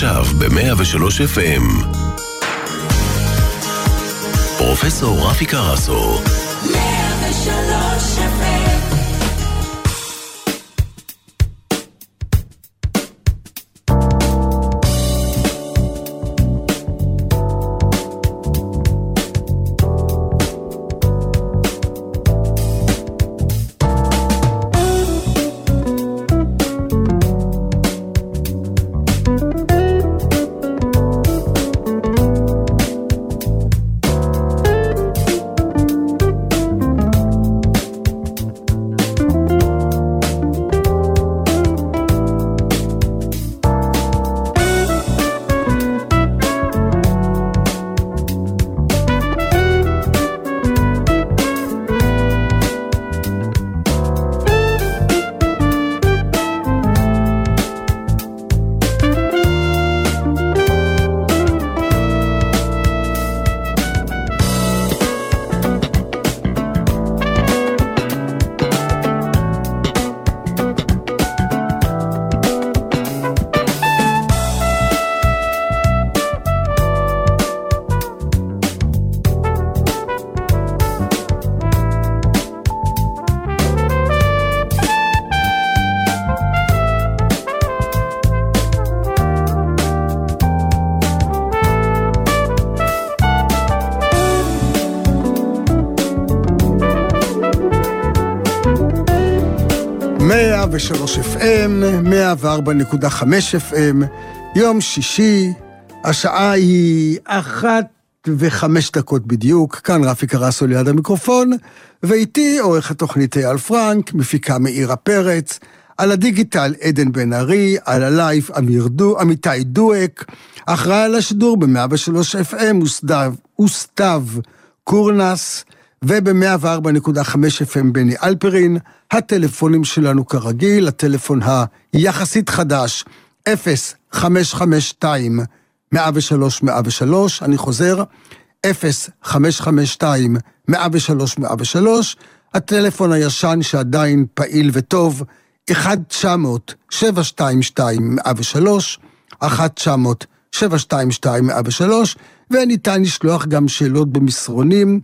עכשיו ב-103 FM. פרופסור רפי קרסו. 103 FM. ושלוש FM, 104.5 FM, יום שישי, השעה היא 1:05 בדיוק, כאן רפי קרסו ליד המיקרופון, ואיתי עורך התוכנית אייל פרנק, מפיקה מאירה פרץ, על הדיגיטל עדן בן ארי, על הלייב אמיתי דואק, אחראי על השידור ב-103 FM, אוסטב קורנס, וב-104.5 FM בני אלפרין. הטלפונים שלנו כרגיל, הטלפון היחסית חדש, 0552-103-103, אני חוזר, 0552-103-103, הטלפון הישן שעדיין פעיל וטוב, 1-900-722-103, 1-900-722-103, וניתן לשלוח גם שאלות במסרונים,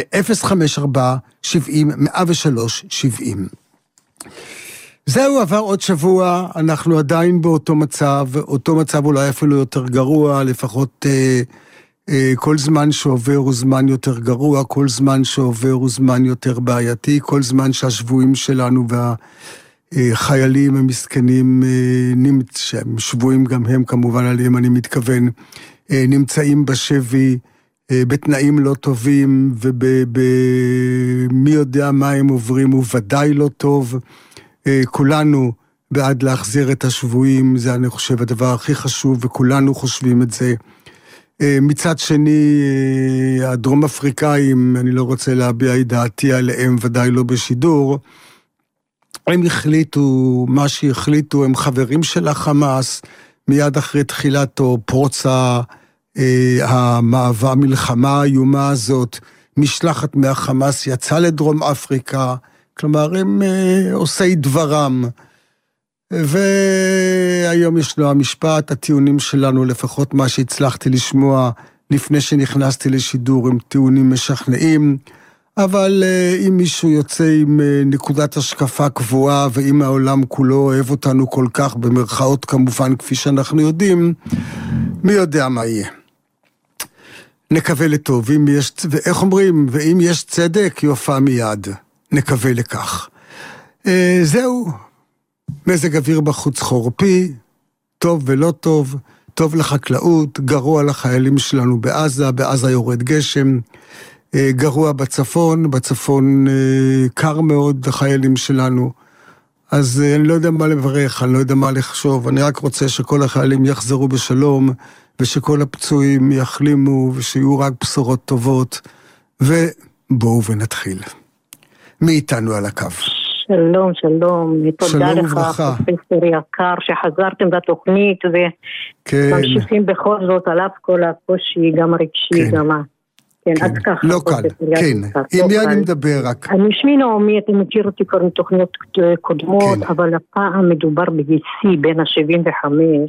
ל-054-70-103-70. זהו, עבר עוד שבוע, אנחנו עדיין באותו מצב, אותו מצב אולי אפילו יותר גרוע, לפחות כל זמן שעובר הוא זמן יותר גרוע, כל זמן שעובר הוא זמן יותר בעייתי, כל זמן שהשבויים שלנו והחיילים המסכנים, שהם שבויים גם הם כמובן עליהם, אני מתכוון, נמצאים בשבי, בתנאים לא טובים, ומי יודע מה הם עוברים, הוא ודאי לא טוב. כולנו בעד להחזיר את השבויים, זה אני חושב הדבר הכי חשוב, וכולנו חושבים את זה. מצד שני, הדרום אפריקאים, אני לא רוצה להביע את דעתי עליהם, ודאי לא בשידור, הם החליטו, מה שהחליטו, הם חברים של החמאס, מיד אחרי תחילת או פרוצה, המלחמה האיומה הזאת, משלחת מהחמאס יצא לדרום אפריקה, כלומר הם עושי דברם, והיום יש לו המשפט, הטיעונים שלנו, לפחות מה שהצלחתי לשמוע לפני שנכנסתי לשידור, הם טיעונים משכנעים, אבל אם מישהו יוצא עם נקודת השקפה קבועה, ואם העולם כולו אוהב אותנו כל כך, במרכאות כמובן כפי שאנחנו יודעים, מי יודע מה יהיה. נקווה לטוב, ואיך אומרים, ואם יש צדק, יופה מיד, נקווה לכך. זהו, מזג אוויר בחוץ חורפי, טוב ולא טוב, טוב לחקלאות, גרוע לחיילים שלנו בעזה יורד גשם, גרוע בצפון קר מאוד לחיילים שלנו, אז אני לא יודע מה לברך, אני לא יודע מה לחשוב, אני רק רוצה שכל החיילים יחזרו בשלום, ושכל הפצועים יחלימו, ושיהיו רק בשורות טובות, ובואו ונתחיל. מי איתנו על הקו? שלום, שלום. תודה לך, פרופסור יקר, שחזרתם בתוכנית, וממשיכים בכל זאת, על אף כל הקושי, גם הרגשי, גם כן, עד ככה. לא קל, כן. עם מי אני מדבר רק? אני שמי נעמי, אתם מכיר אותי כבר מתוכניות קודמות, אבל הפעם מדובר בגיסי בין ה-75,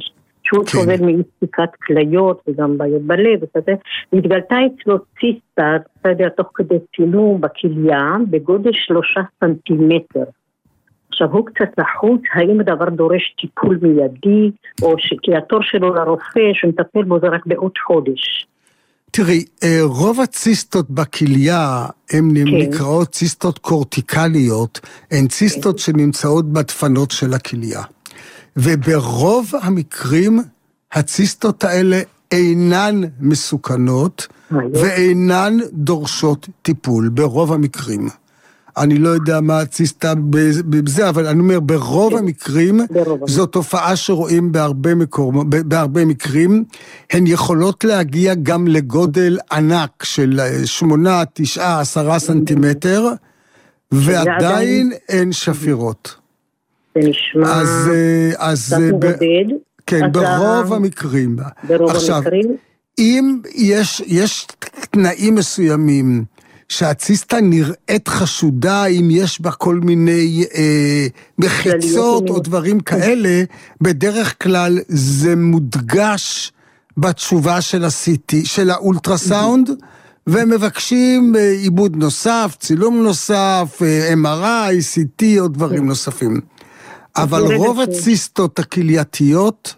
שהוא סובל מאי-ספיקת כליות וגם בעיות בלב וכזה, והתגלתה אצלו ציסטה, אתה יודע, תוך כדי צילום בכליה, בגודל 3 סנטימטר. עכשיו הוא קצת לחוץ, האם הדבר דורש טיפול מיידי, או כי התור שלו לרופא שמטפל בו זה רק בעוד חודש. תראי, רוב הציסטות בכליה הן נקראות ציסטות קורטיקליות, הן ציסטות שנמצאות בדפנות של הכליה. וברוב המקרים הציסטות האלה אינן מסוכנות ואינן דורשות טיפול, ברוב המקרים. אני לא יודע מה הציסטה בזה, אבל אני אומר, ברוב המקרים, זו תופעה שרואים בהרבה מקרים, הן יכולות להגיע גם לגודל ענק של 8, 9, 10 סנטימטר, ועדיין אין שפירות. זה נשמע קצת מבודד. כן, ברוב המקרים. עכשיו, אם יש תנאים מסוימים, שהציסטה נראית חשודה, אם יש בה כל מיני מחיצות או דברים כאלה, בדרך כלל זה מודגש בתשובה של ה-CT, של האולטרסאונד, ומבקשים עיבוד נוסף, צילום נוסף, MRI, CT או דברים נוספים. אבל רוב הציסטות הכלייתיות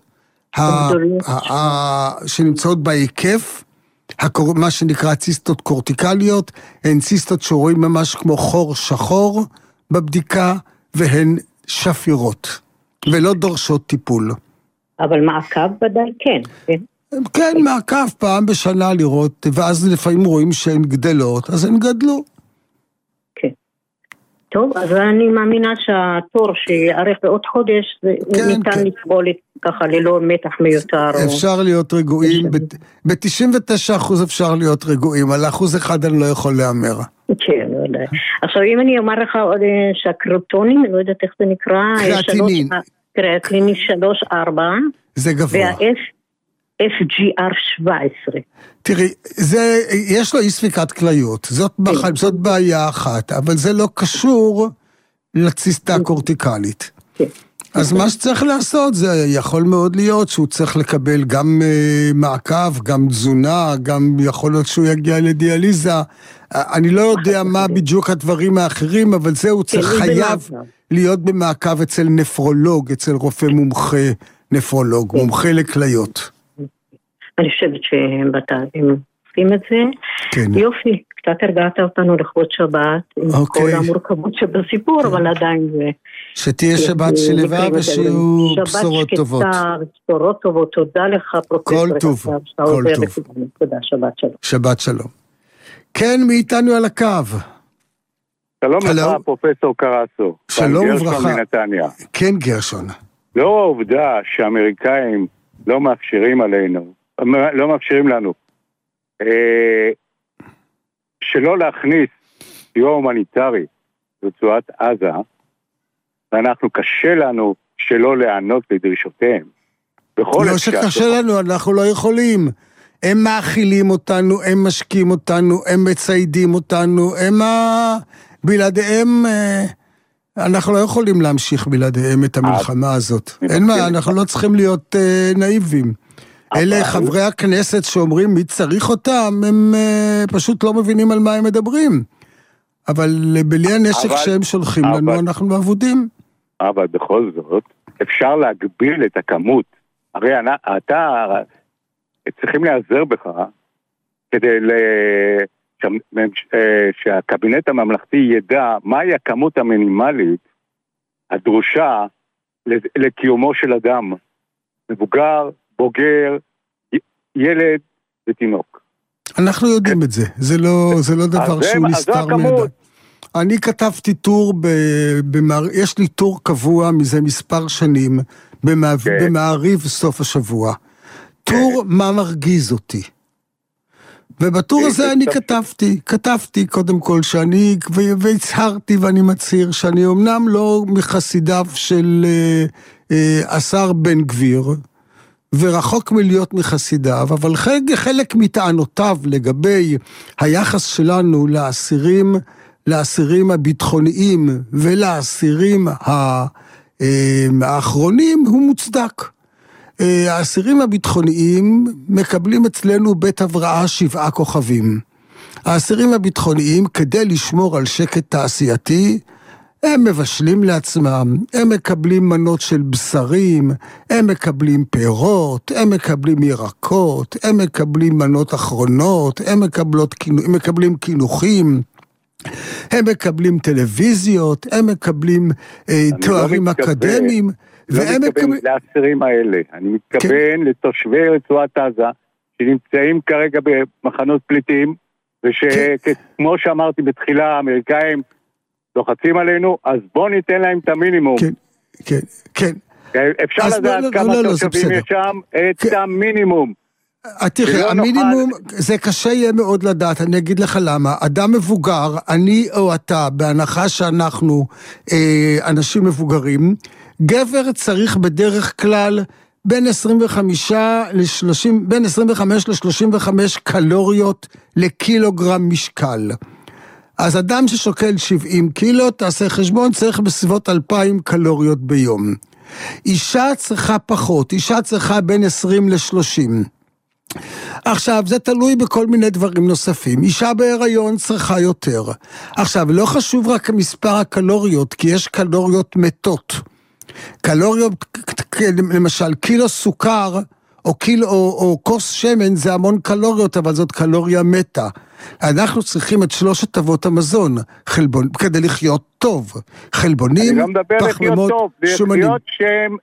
שנמצאות בהיקף, מה שנקרא ציסטות קורטיקליות, הן ציסטות שרואים ממש כמו חור שחור בבדיקה, והן שפירות, ולא דורשות טיפול. אבל מעקב ודאי כן. כן, מעקב פעם בשנה לראות, ואז לפעמים רואים שהן גדלות, אז הן גדלו. כן. טוב, אז אני מאמינה שהתור שיערך בעוד חודש, ניתן לסבול ככה ללא מתח מיותר. אפשר להיות רגועים, ב-99% אפשר להיות רגועים, על 1% אני לא יכול לאמר. כן, ודאי. עכשיו אם אני אומר לך עוד שהקרוטונים, אני לא יודעת איך זה נקרא, קריאטינין. קריאטינין 3-4. זה גבוה. FGR 17. תראי, יש לו אי ספיקת כליות, זאת בעיה אחת, אבל זה לא קשור לציסטה הקורטיקלית. אז מה שצריך לעשות, זה יכול מאוד להיות שהוא צריך לקבל גם מעקב, גם תזונה, גם יכול להיות שהוא יגיע לדיאליזה. אני לא יודע מה בדיוק הדברים האחרים, אבל זהו חייב להיות במעקב אצל נפרולוג, אצל רופא מומחה נפרולוג, מומחה לכליות. אני חושבת שהם עושים את זה. יופי, קצת הרגעת אותנו לכבוד שבת, עם כל המורכבות שבסיפור, אבל עדיין זה... שתהיה שבת שלווה ושיהיו בשורות טובות. שבת שקטה, בשורות טובות, תודה לך פרופסור. כל טוב, כל טוב. תודה, שבת שלום. שבת שלום. כן, מאיתנו על הקו. שלום לך פרופסור קרסו. שלום וברכה. מנתניה. כן גרשון. לא העובדה שהאמריקאים לא מאפשרים עלינו, לא מאפשרים לנו, שלא להכניס סיוע הומניטרי ברצועת עזה, ואנחנו קשה לנו שלא לענות לדרישותיהם. לא שקשה לנו, אנחנו לא יכולים. הם מאכילים אותנו, הם משקים אותנו, הם מציידים אותנו, בלעדיהם, אנחנו לא יכולים להמשיך בלעדיהם את המלחמה הזאת. אין מה, אנחנו לא צריכים להיות נאיבים. אלה חברי הכנסת שאומרים מי צריך אותם, הם פשוט לא מבינים על מה הם מדברים. אבל בלי הנשק שהם שולחים לנו, אנחנו עבודים. אבל בכל זאת, אפשר להגביל את הכמות. הרי אתה צריכים להיעזר בך, כדי שהקבינט הממלכתי ידע מהי הכמות המינימלית הדרושה לקיומו של אדם. מבוגר, בוגר, ילד ותינוק. אנחנו יודעים את זה. זה לא דבר שהוא נסתר מידע. אני כתבתי טור, יש לי טור קבוע מזה מספר שנים, במעריב סוף השבוע. טור מה מרגיז אותי. ובטור הזה אני כתבתי קודם כל שאני, והצהרתי ואני מצהיר שאני אמנם לא מחסידיו של השר בן גביר, ורחוק מלהיות מחסידיו, אבל חלק מטענותיו לגבי היחס שלנו לאסירים הביטחוניים ולאסירים האחרונים הוא מוצדק. האסירים הביטחוניים מקבלים אצלנו בית הבראה 7 כוכבים. האסירים הביטחוניים, כדי לשמור על שקט תעשייתי, הם מבשלים לעצמם, הם מקבלים מנות של בשרים, הם מקבלים פירות, הם מקבלים ירקות, הם מקבלים מנות אחרונות, הם מקבלים קינוחים, הם מקבלים טלוויזיות, הם מקבלים תוארים אקדמיים. לא מתכוון לאסירים האלה, אני מתכוון לתושבי רצועת עזה, שנמצאים כרגע במחנות פליטים, ושכמו שאמרתי בתחילה, האמריקאים לוחצים עלינו, אז בואו ניתן להם את המינימום. כן. אפשר לדעת כמה תושבים יש שם, את המינימום. תראה, המינימום, זה קשה יהיה מאוד לדעת, אני אגיד לך למה. אדם מבוגר, אני או אתה, בהנחה שאנחנו אנשים מבוגרים, גבר צריך בדרך כלל בין 25 ל-35 קלוריות לקילוגרם משקל. אז אדם ששוקל 70 קילו, תעשה חשבון, צריך בסביבות 2,000 קלוריות ביום. אישה צריכה פחות, אישה צריכה בין 20 ל-30. עכשיו, זה תלוי בכל מיני דברים נוספים. אישה בהיריון צריכה יותר. עכשיו, לא חשוב רק מספר הקלוריות, כי יש קלוריות מתות. קלוריות, למשל, קילו סוכר, או כוס שמן, זה המון קלוריות, אבל זאת קלוריה מתה. אנחנו צריכים את 3 אבות המזון, כדי לחיות טוב. חלבונים, אני לא מדבר לחיות טוב, לחיות שהם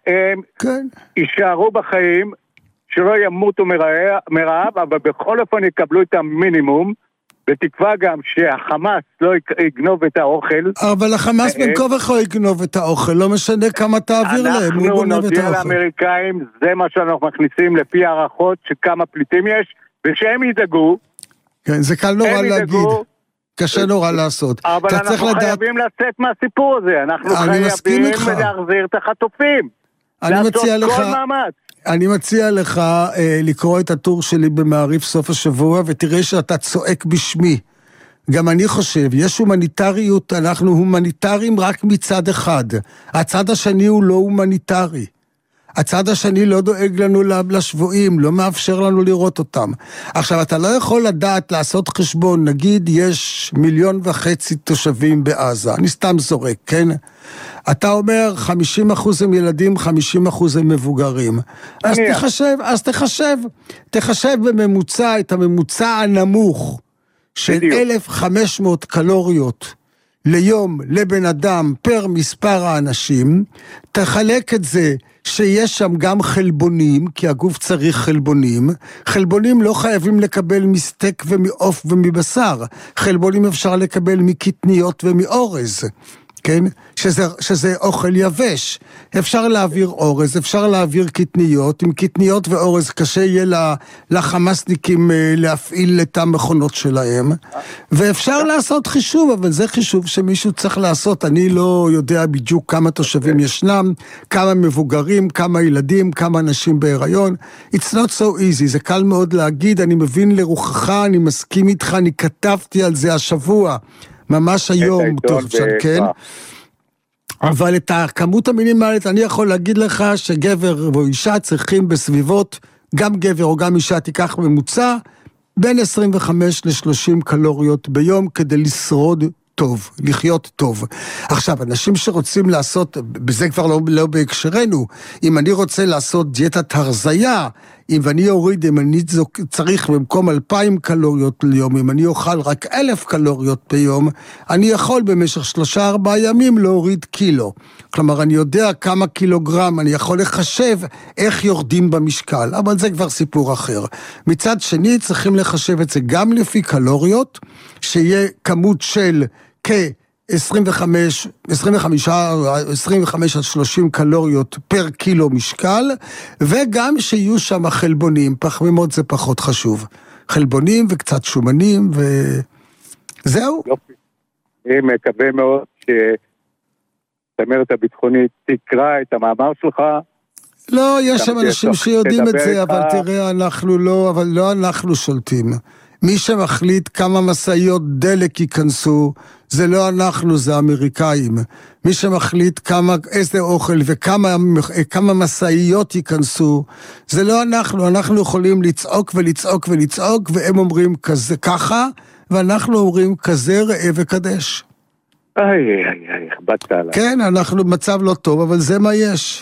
יישארו בחיים, שלא ימותו מרעב, אבל בכל אופן יקבלו את המינימום, בתקווה גם שהחמאס לא יגנוב את האוכל. אבל החמאס בין כה וכה יגנוב את האוכל, לא משנה כמה תעביר להם, הוא גונב את האוכל. אנחנו נודיע לאמריקאים, זה מה שאנחנו מכניסים לפי הערכות, שכמה פליטים יש, ושהם ידאגו. כן, זה קל נורא להגיד. קשה נורא לעשות. אבל אנחנו חייבים לצאת מהסיפור הזה, אנחנו חייבים להחזיר את החטופים. לעשות כל מאמץ. אני מציע לך לקרוא את הטור שלי במעריף סוף השבוע, ותראה שאתה צועק בשמי. גם אני חושב, יש הומניטריות, אנחנו הומניטריים רק מצד אחד. הצד השני הוא לא הומניטרי. הצד השני לא דואג לנו לשבועים, לא מאפשר לנו לראות אותם. עכשיו, אתה לא יכול לדעת לעשות חשבון, נגיד יש 1.5 מיליון תושבים בעזה, אני סתם זורק, כן? אתה אומר 50% הם ילדים, 50% הם מבוגרים. אז תחשב בממוצע את הממוצע הנמוך של 1,500 קלוריות ליום לבן אדם פר מספר האנשים, תחלק את זה שיש שם גם חלבונים, כי הגוף צריך חלבונים. חלבונים לא חייבים לקבל מסטק ומעוף ומבשר. חלבונים אפשר לקבל מקטניות ומאורז. כן? שזה אוכל יבש. אפשר להעביר אורז, אפשר להעביר קטניות, עם קטניות ואורז קשה יהיה לחמאסניקים להפעיל את המכונות שלהם, ואפשר לעשות חישוב, אבל זה חישוב שמישהו צריך לעשות, אני לא יודע בדיוק כמה תושבים ישנם, כמה מבוגרים, כמה ילדים, כמה אנשים בהיריון, it's not so easy, זה קל מאוד להגיד, אני מבין לרוחך, אני מסכים איתך, אני כתבתי על זה השבוע, ממש היום, טוב, כן? אבל את הכמות המינימלית, אני יכול להגיד לך שגבר או אישה צריכים בסביבות, גם גבר או גם אישה תיקח ממוצע, בין 25 ל-30 קלוריות ביום כדי לשרוד טוב, לחיות טוב. עכשיו, אנשים שרוצים לעשות, בזה כבר לא בהקשרנו, אם אני רוצה לעשות דיאטת הרזיה, אם אני אוריד, אם אני צריך במקום 2,000 קלוריות ליום, אם אני אוכל רק 1,000 קלוריות ביום, אני יכול במשך 3-4 ימים להוריד קילו. כלומר, אני יודע כמה קילוגרם, אני יכול לחשב איך יורדים במשקל, אבל זה כבר סיפור אחר. מצד שני, צריכים לחשב את זה גם לפי קלוריות, שיהיה כמות של כ-25 עד 30 קלוריות פר קילו משקל, וגם שיהיו שם חלבונים, פחמימות זה פחות חשוב. חלבונים וקצת שומנים, וזהו. אני מקווה מאוד שצמרת הביטחונית תקרא את המאמר שלך. לא, יש שם אנשים שיודעים את זה, אבל תראה, אנחנו לא, אבל לא אנחנו שולטים. מי שמחליט כמה מסעיות דלק ייכנסו, זה לא אנחנו, זה האמריקאים. מי שמחליט איזה אוכל וכמה מסעיות ייכנסו, זה לא אנחנו. אנחנו יכולים לצעוק ולצעוק ולצעוק, והם אומרים כזה ככה, ואנחנו אומרים כזה ראה וקדש. הכבדת עליי. כן, אנחנו במצב לא טוב, אבל זה מה יש.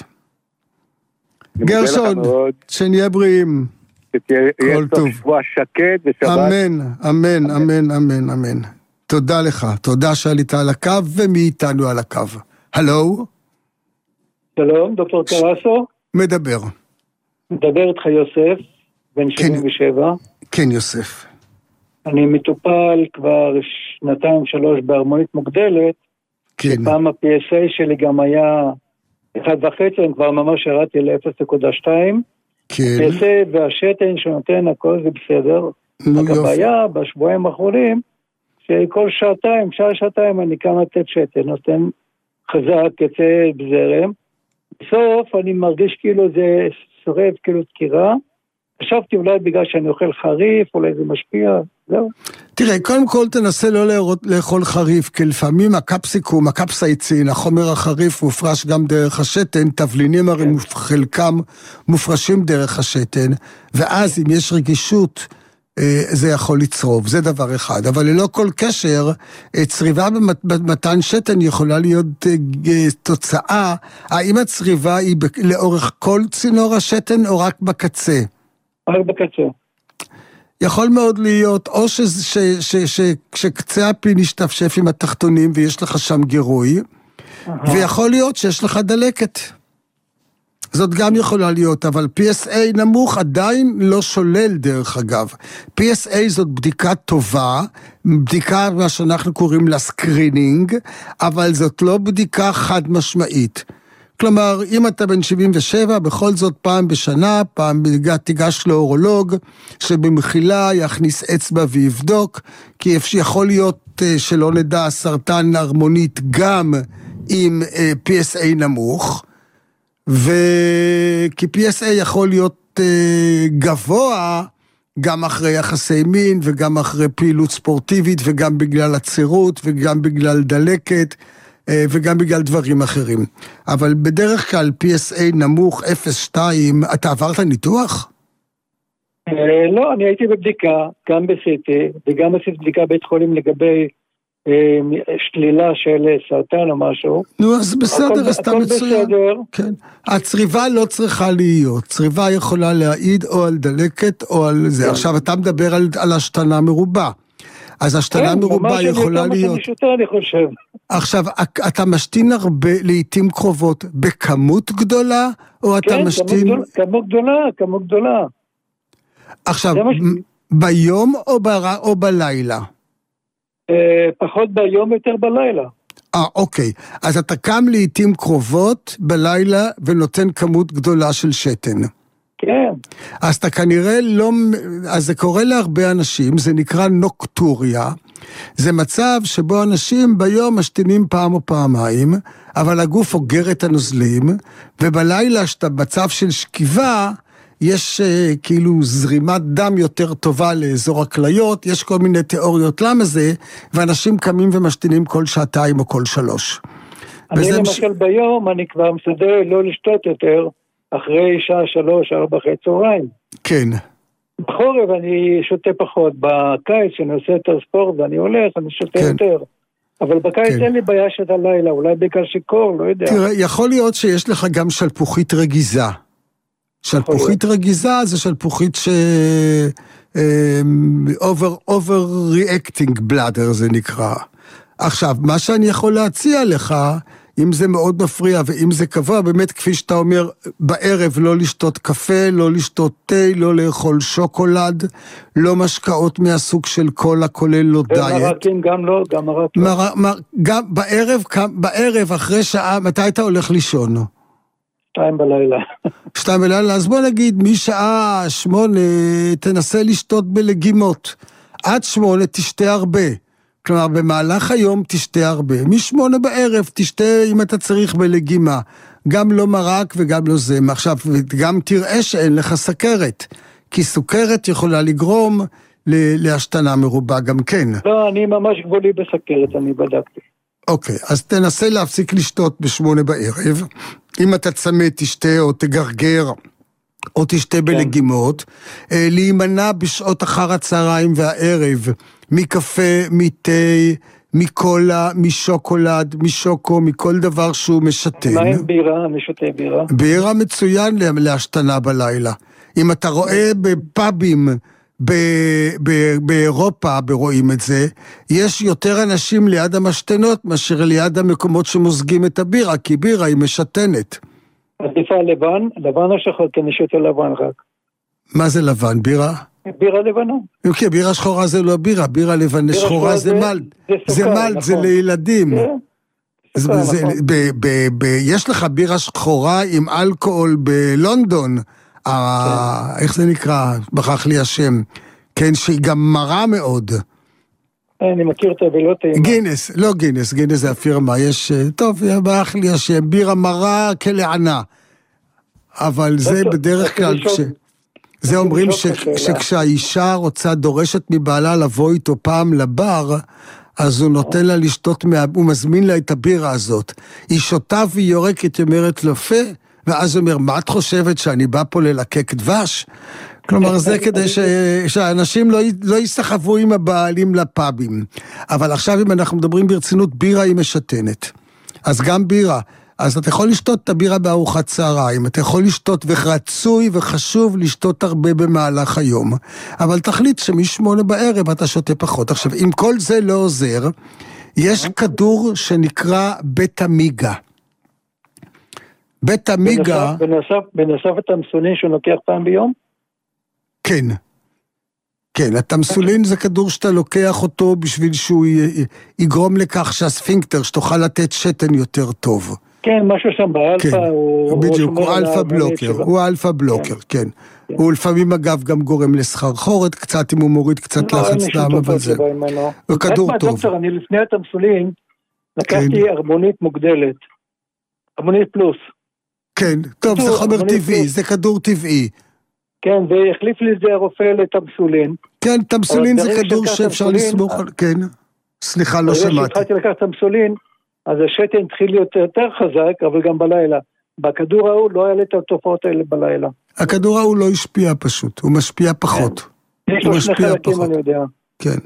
גרשון, שנהיה בריאים. כל טוב. שבוע שקט ושבת. אמן, אמן, אמן, אמן, אמן. תודה לך, תודה שעלית על הקו ומאיתנו על הקו. הלו? שלום, דוקטור קרסו. מדבר. מדבר איתך יוסף, בן 77. כן, יוסף. אני מטופל כבר 2-3 בהרמונית מוגדלת. כן. פעם ה-PSA שלי גם היה 1.5, אני כבר ממש ירדתי ל-0.2. כן. PSA והשתן שנותן הכל זה בסדר. רק הבעיה בשבועיים האחרונים, שכל שעתיים אני קם לתת שתן, נותן חזק, יצא בזרם. בסוף אני מרגיש כאילו זה שורף, כאילו דקירה. חשבתי אולי בגלל שאני אוכל חריף, אולי זה משפיע, זהו. תראה, קודם כל תנסה לא לאכול חריף, כי לפעמים הקפסיקום, הקפסאיצין, החומר החריף מופרש גם דרך השתן, תבלינים הרי חלקם מופרשים דרך השתן, ואז אם יש רגישות, זה יכול לצרוב, זה דבר אחד. אבל ללא כל קשר, צריבה במתן שתן יכולה להיות תוצאה, האם הצריבה היא לאורך כל צינור השתן או רק בקצה? רק בקצה. יכול מאוד להיות, או שקצה הפי נשתפשף עם התחתונים ויש לך שם גירוי, ויכול להיות שיש לך דלקת. זאת גם יכולה להיות, אבל PSA נמוך עדיין לא שולל דרך אגב. PSA זאת בדיקה טובה, בדיקה מה שאנחנו קוראים לה סקרינינג, אבל זאת לא בדיקה חד משמעית. כלומר, אם אתה בן 77, בכל זאת פעם בשנה, תיגש לאורולוג, שבמחילה יכניס אצבע ויבדוק, כי יכול להיות שלא נדע סרטן הרמונית גם עם PSA נמוך, כי PSA יכול להיות גבוה, גם אחרי יחסי מין, וגם אחרי פעילות ספורטיבית, וגם בגלל הצירות, וגם בגלל דלקת, וגם בגלל דברים אחרים. אבל בדרך כלל PSA נמוך 0.2, אתה עברת ניתוח? לא, אני הייתי בבדיקה, גם בסיטי, וגם עשיתי בדיקה בית חולים לגבי שלילה של סרטן או משהו. נו, אז בסדר, אז אתה מצוין. כן. הצריבה לא צריכה להיות. צריבה יכולה להעיד או על דלקת או על זה. עכשיו, אתה מדבר על השתנה מרובה. אז השתנה מרובה יכולה להיות. אני חושב. עכשיו, אתה משתין הרבה, לעתים קרובות, בכמות גדולה, או אתה משתין... כן, כמות גדולה. עכשיו, ביום או בלילה? פחות ביום, יותר בלילה. אוקיי. אז אתה קם לעתים קרובות בלילה ונותן כמות גדולה של שתן. כן. אז אתה כנראה לא... אז זה קורה להרבה אנשים, זה נקרא נוקטוריה. זה מצב שבו אנשים ביום משתינים פעם או פעמיים, אבל הגוף אוגר את הנוזלים, ובלילה שאתה במצב של שכיבה, יש כאילו זרימת דם יותר טובה לאזור הכליות, יש כל מיני תיאוריות למה זה, ואנשים קמים ומשתינים כל שעתיים או כל 3. אני למשל ביום, אני כבר מסדר לא לשתות יותר, אחרי שעה 3-4 אחרי צהריים. כן. בחורף אני שותה פחות, בקיץ שאני עושה יותר ספורט ואני הולך, אני שותה יותר. אבל בקיץ אין לי בעיה שאת הלילה, אולי בגלל שיקור, לא יודע. תראה, יכול להיות שיש לך גם שלפוחית רגיזה. שלפוחית רגיזה זה שלפוחית overreacting bladder זה נקרא. עכשיו, מה שאני יכול להציע לך, אם זה מאוד מפריע ואם זה קבוע, באמת כפי שאתה אומר, בערב לא לשתות קפה, לא לשתות תה, לא לאכול שוקולד, לא משקאות מהסוג של קולה, כולל לא דיאט. מרקים גם לא, גם מרקים. גם בערב אחרי שעה, מתי אתה הולך לישון? 2 בלילה. 2 בלילה, אז בוא נגיד, משעה 8 תנסה לשתות בלגימות. עד 8 תשתה הרבה. כלומר, במהלך היום תשתה הרבה. מ8 בערב תשתה אם אתה צריך בלגימה. גם לא מרק וגם לא זה. עכשיו, גם תראה שאין לך סכרת. כי סוכרת יכולה לגרום להשתנה מרובה גם כן. לא, אני ממש גבולי בסכרת, אני בדקתי. אוקיי, אז תנסה להפסיק לשתות ב8 בערב. אם אתה צמא, תשתה או תגרגר, או תשתה בלגימות. להימנע בשעות אחר הצהריים והערב, מקפה, מתה, מקולה, משוקולד, משוקו, מכל דבר שהוא משתן. מה עם בירה? אני שותה בירה. בירה מצוין להשתנה בלילה. אם אתה רואה בפאבים באירופה, רואים את זה, יש יותר אנשים ליד המשתנות מאשר ליד המקומות שמוזגים את הבירה, כי בירה היא משתנת. עדיפה לבן? לבן או שחור? כי אני שותה לבן רק. מה זה לבן? בירה? בירה לבנה. אוקיי, בירה שחורה זה לא בירה, בירה לבנה שחורה זה מלט. זה מלט, זה לילדים. יש לך בירה שחורה עם אלכוהול בלונדון, איך זה נקרא? בחך לי השם. כן, שהיא גם מרה מאוד. אני מכיר אותה ולא טעימה. גינס, לא גינס, גינס זה הפירמה, יש, טוב, בחך לי השם, בירה מרה כלענה. אבל זה בדרך כלל, זה אומרים שכשהאישה דורשת מבעלה לבוא איתו פעם לבר, אז הוא נותן לה לשתות, הוא מזמין לה את הבירה הזאת. היא שותה והיא יורקת, היא אומרת לו פה, ואז הוא אומר, מה את חושבת שאני בא פה ללקק דבש? כלומר, זה כדי שהאנשים לא יסחבו עם הבעלים לפאבים. אבל עכשיו אם אנחנו מדברים ברצינות, בירה היא משתנת. אז גם בירה. אז אתה יכול לשתות את הבירה בארוחת צהריים, אתה יכול לשתות ורצוי וחשוב לשתות הרבה במהלך היום, אבל תחליט שמשמונה בערב אתה שותה פחות. עכשיו, אם כל זה לא עוזר, יש כדור שנקרא בטמיגה. בטמיגה... בנוסף התמסולין שהוא לוקח פעם ביום? כן. כן, התמסולין זה כדור שאתה לוקח אותו בשביל שהוא יגרום לכך שהספינקטר, שתוכל לתת שתן יותר טוב. כן, משהו שם באלפא, בדיוק, הוא אלפא בלוקר, הוא אלפא בלוקר, כן. הוא לפעמים אגב גם גורם לסחרחורת, קצת אם הוא מוריד קצת לחץ דם, אבל זה הוא כדור טוב. דוקטור, אני לפני התמסולין לקחתי הרמונית מוגדלת, הרמונית פלוס. כן, טוב, זה חומר טבעי, זה כדור טבעי. כן, והחליף לי זה הרופא לתמסולין. כן, תמסולין זה כדור שאפשר לסמוך על, כן. סליחה, לא שמעתי. כשהתחלתי לקחת תמסולין, אז השתן התחיל להיות יותר חזק, אבל גם בלילה. בכדור ההוא לא היה לי את התופעות האלה בלילה. הכדור ההוא לא השפיע פשוט, הוא משפיע פחות. יש לו שני חלקים, אני יודע. כן.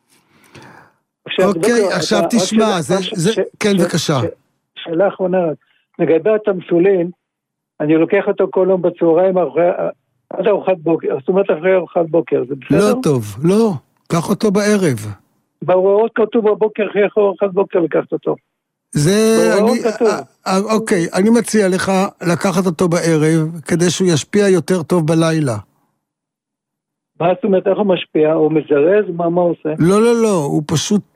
אוקיי, עכשיו תשמע, כן, בבקשה. שאלה אחרונה, לגבי התמסולין, אני לוקח אותו כל יום בצהריים עד ארוחת בוקר, זאת אומרת אחרי ארוחת בוקר, זה בסדר? לא טוב, לא, קח אותו בערב. בהוראות כתוב בבוקר אחרי ארוחת בוקר לקחת אותו. זה, אוקיי, אני מציע לך לקחת אותו בערב, כדי שהוא ישפיע יותר טוב בלילה. מה זאת אומרת, איך הוא משפיע? הוא מזרז? מה הוא עושה? לא, לא, לא, הוא פשוט,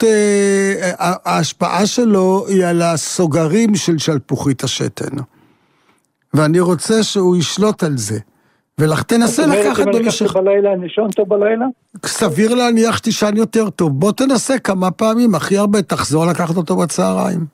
ההשפעה שלו היא על הסוגרים של שלפוחית השתן. ואני רוצה שהוא ישלוט על זה. ולך תנסה לקחת במשך... בלילה, אני שון טוב בלילה? סביר להניח שתישן יותר טוב. בוא תנסה כמה פעמים, הכי הרבה, תחזור לקחת אותו בצהריים.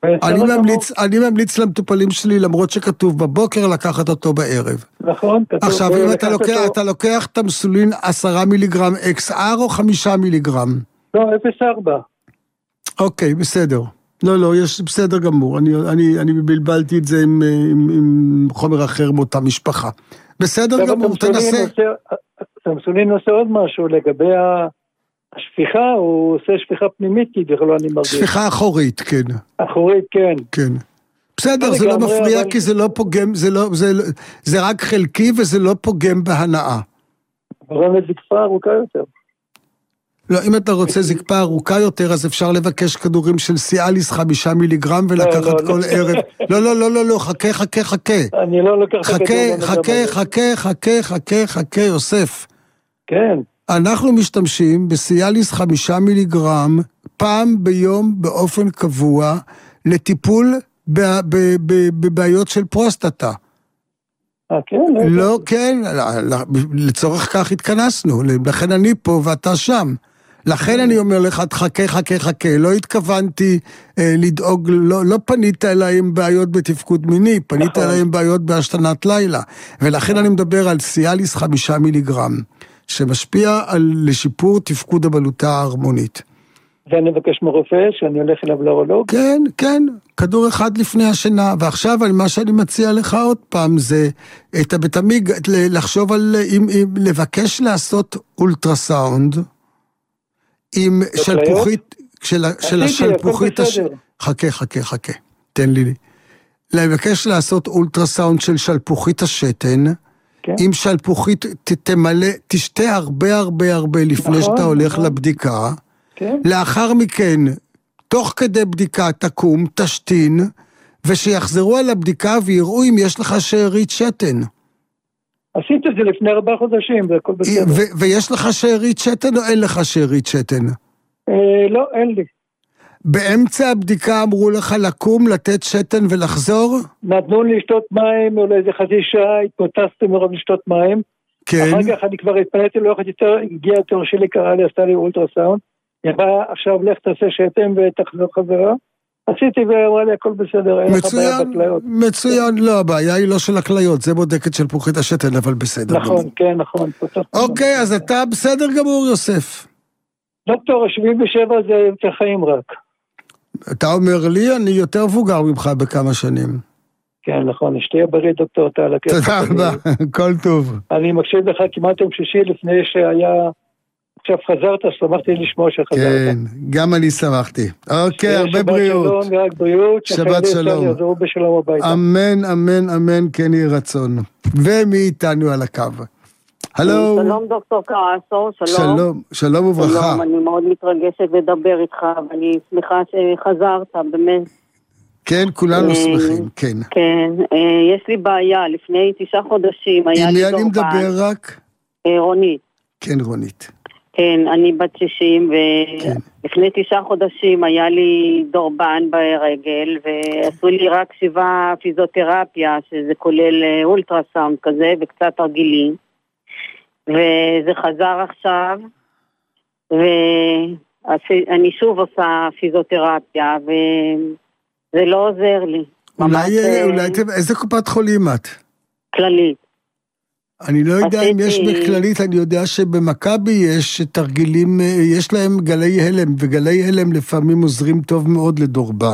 אני ממליץ למטופלים שלי, למרות שכתוב בבוקר, לקחת אותו בערב. נכון. עכשיו, אם אתה לוקח תמסולין 10 מיליגרם XR או 5 מיליגרם? לא, 0.4. אוקיי, בסדר. לא, יש בסדר גמור. אני בלבלתי את זה עם חומר אחר מאותה משפחה. בסדר גמור, תנסה. תמסולין עושה עוד משהו לגבי השפיכה, הוא עושה שפיכה פנימית, כי בכלל אני מרגיש. שפיכה אחורית, כן. אחורית, כן. כן. בסדר, זה לא מפריע, כי זה לא פוגם, זה רק חלקי, וזה לא פוגם בהנאה. אבל זה זקפה ארוכה יותר. לא, אם אתה רוצה זקפה ארוכה יותר, אז אפשר לבקש כדורים של סיאליס 5 מיליגרם, ולקחת כל ערב. לא, חכה. אני לא לוקח את הכדורים. חכה, יוסף. כן. אנחנו משתמשים בסיאליס 5 מיליגרם, פעם ביום באופן קבוע, לטיפול בבעיות של פרוסטטה. כן? לא, כן, לצורך כך התכנסנו, לכן אני פה ואתה שם. לכן אני אומר לך, חכה, לא התכוונתי לדאוג, לא פנית אליי עם בעיות בתפקוד מיני, פנית אליי עם בעיות בהשתנת לילה, ולכן אני מדבר על סיאליס 5 מיליגרם. שמשפיע לשיפור תפקוד הבלוטה ההרמונית. ואני מבקש מרופא שאני הולך אליו לאורולוג? כן, כן, כדור אחד לפני השינה, ועכשיו מה שאני מציע לך עוד פעם זה, בתמיד לחשוב על, לבקש לעשות אולטרסאונד, עם שלפוחית, של השלפוחית, חכה, תן לי, לבקש לעשות אולטרסאונד של שלפוחית השתן, עם שלפוחית תמלא, תשתה הרבה לפני שאתה הולך לבדיקה, לאחר מכן, תוך כדי בדיקה תקום, תשתין, ושיחזרו על הבדיקה ויראו אם יש לך שארית שתן. עשית את זה לפני 4 חודשים, זה הכל בסדר. ויש לך שארית שתן או אין לך שארית שתן? לא, אין לי. באמצע הבדיקה אמרו לך לקום, לתת שתן ולחזור? נתנו לי לשתות מים, אולי איזה חצי שעה, התפוטסתי מרוב לשתות מים. כן. אחר כך אני כבר התפניתי, לא יכולתי יותר, הגיע התור שלי, קרא לי, עשתה לי אולטרסאונד. יבא עכשיו לך תעשה שתן ותחזור חזרה. עשיתי ואמרה לי הכל בסדר, אין לך בעיה בכליות. מצוין, לא, הבעיה היא לא של הכליות, זה בודקת של פוחית השתן, אבל בסדר. נכון, כן, נכון. אוקיי, אז אתה בסדר גמור, יוסף. דוקטור, 77 זה אמצע חיים רק. אתה אומר לי, אני יותר מבוגר ממך בכמה שנים. כן, נכון, שתהיה בריא דוקטור, אתה על הכיף. תודה רבה, כל טוב. אני מקשיב לך כמעט יום שישי לפני שהיה... עכשיו חזרת, שמחתי לשמוע שחזרת. כן, גם אני שמחתי. אוקיי, הרבה בריאות. שבת שלום ורק בריאות. שבת שלום. יחזרו בשלום הביתה. אמן, אמן, אמן, כן יהי רצון. ומי איתנו על הקו? הלו. שלום דוקטור קרסו, שלום. שלום וברכה. שלום, אני מאוד מתרגשת לדבר איתך, ואני שמחה שחזרת, באמת. כן, כולנו שמחים, כן. כן, יש לי בעיה, לפני 9 חודשים היה לי דורבן. עם מי אני מדבר רק? רונית. כן, רונית. כן, אני בת 60, ולפני 9 חודשים היה לי דורבן ברגל, ועשו לי רק 7 פיזיותרפיה, שזה כולל אולטרסאונד כזה, וקצת תרגילים. וזה חזר עכשיו, ואני שוב עושה פיזיותרפיה, וזה לא עוזר לי. אולי איזה קופת חולים את? כללית. אני לא יודע אם יש בכללית, אני יודע שבמכבי יש תרגילים, יש להם גלי הלם, וגלי הלם לפעמים עוזרים טוב מאוד לדורבן.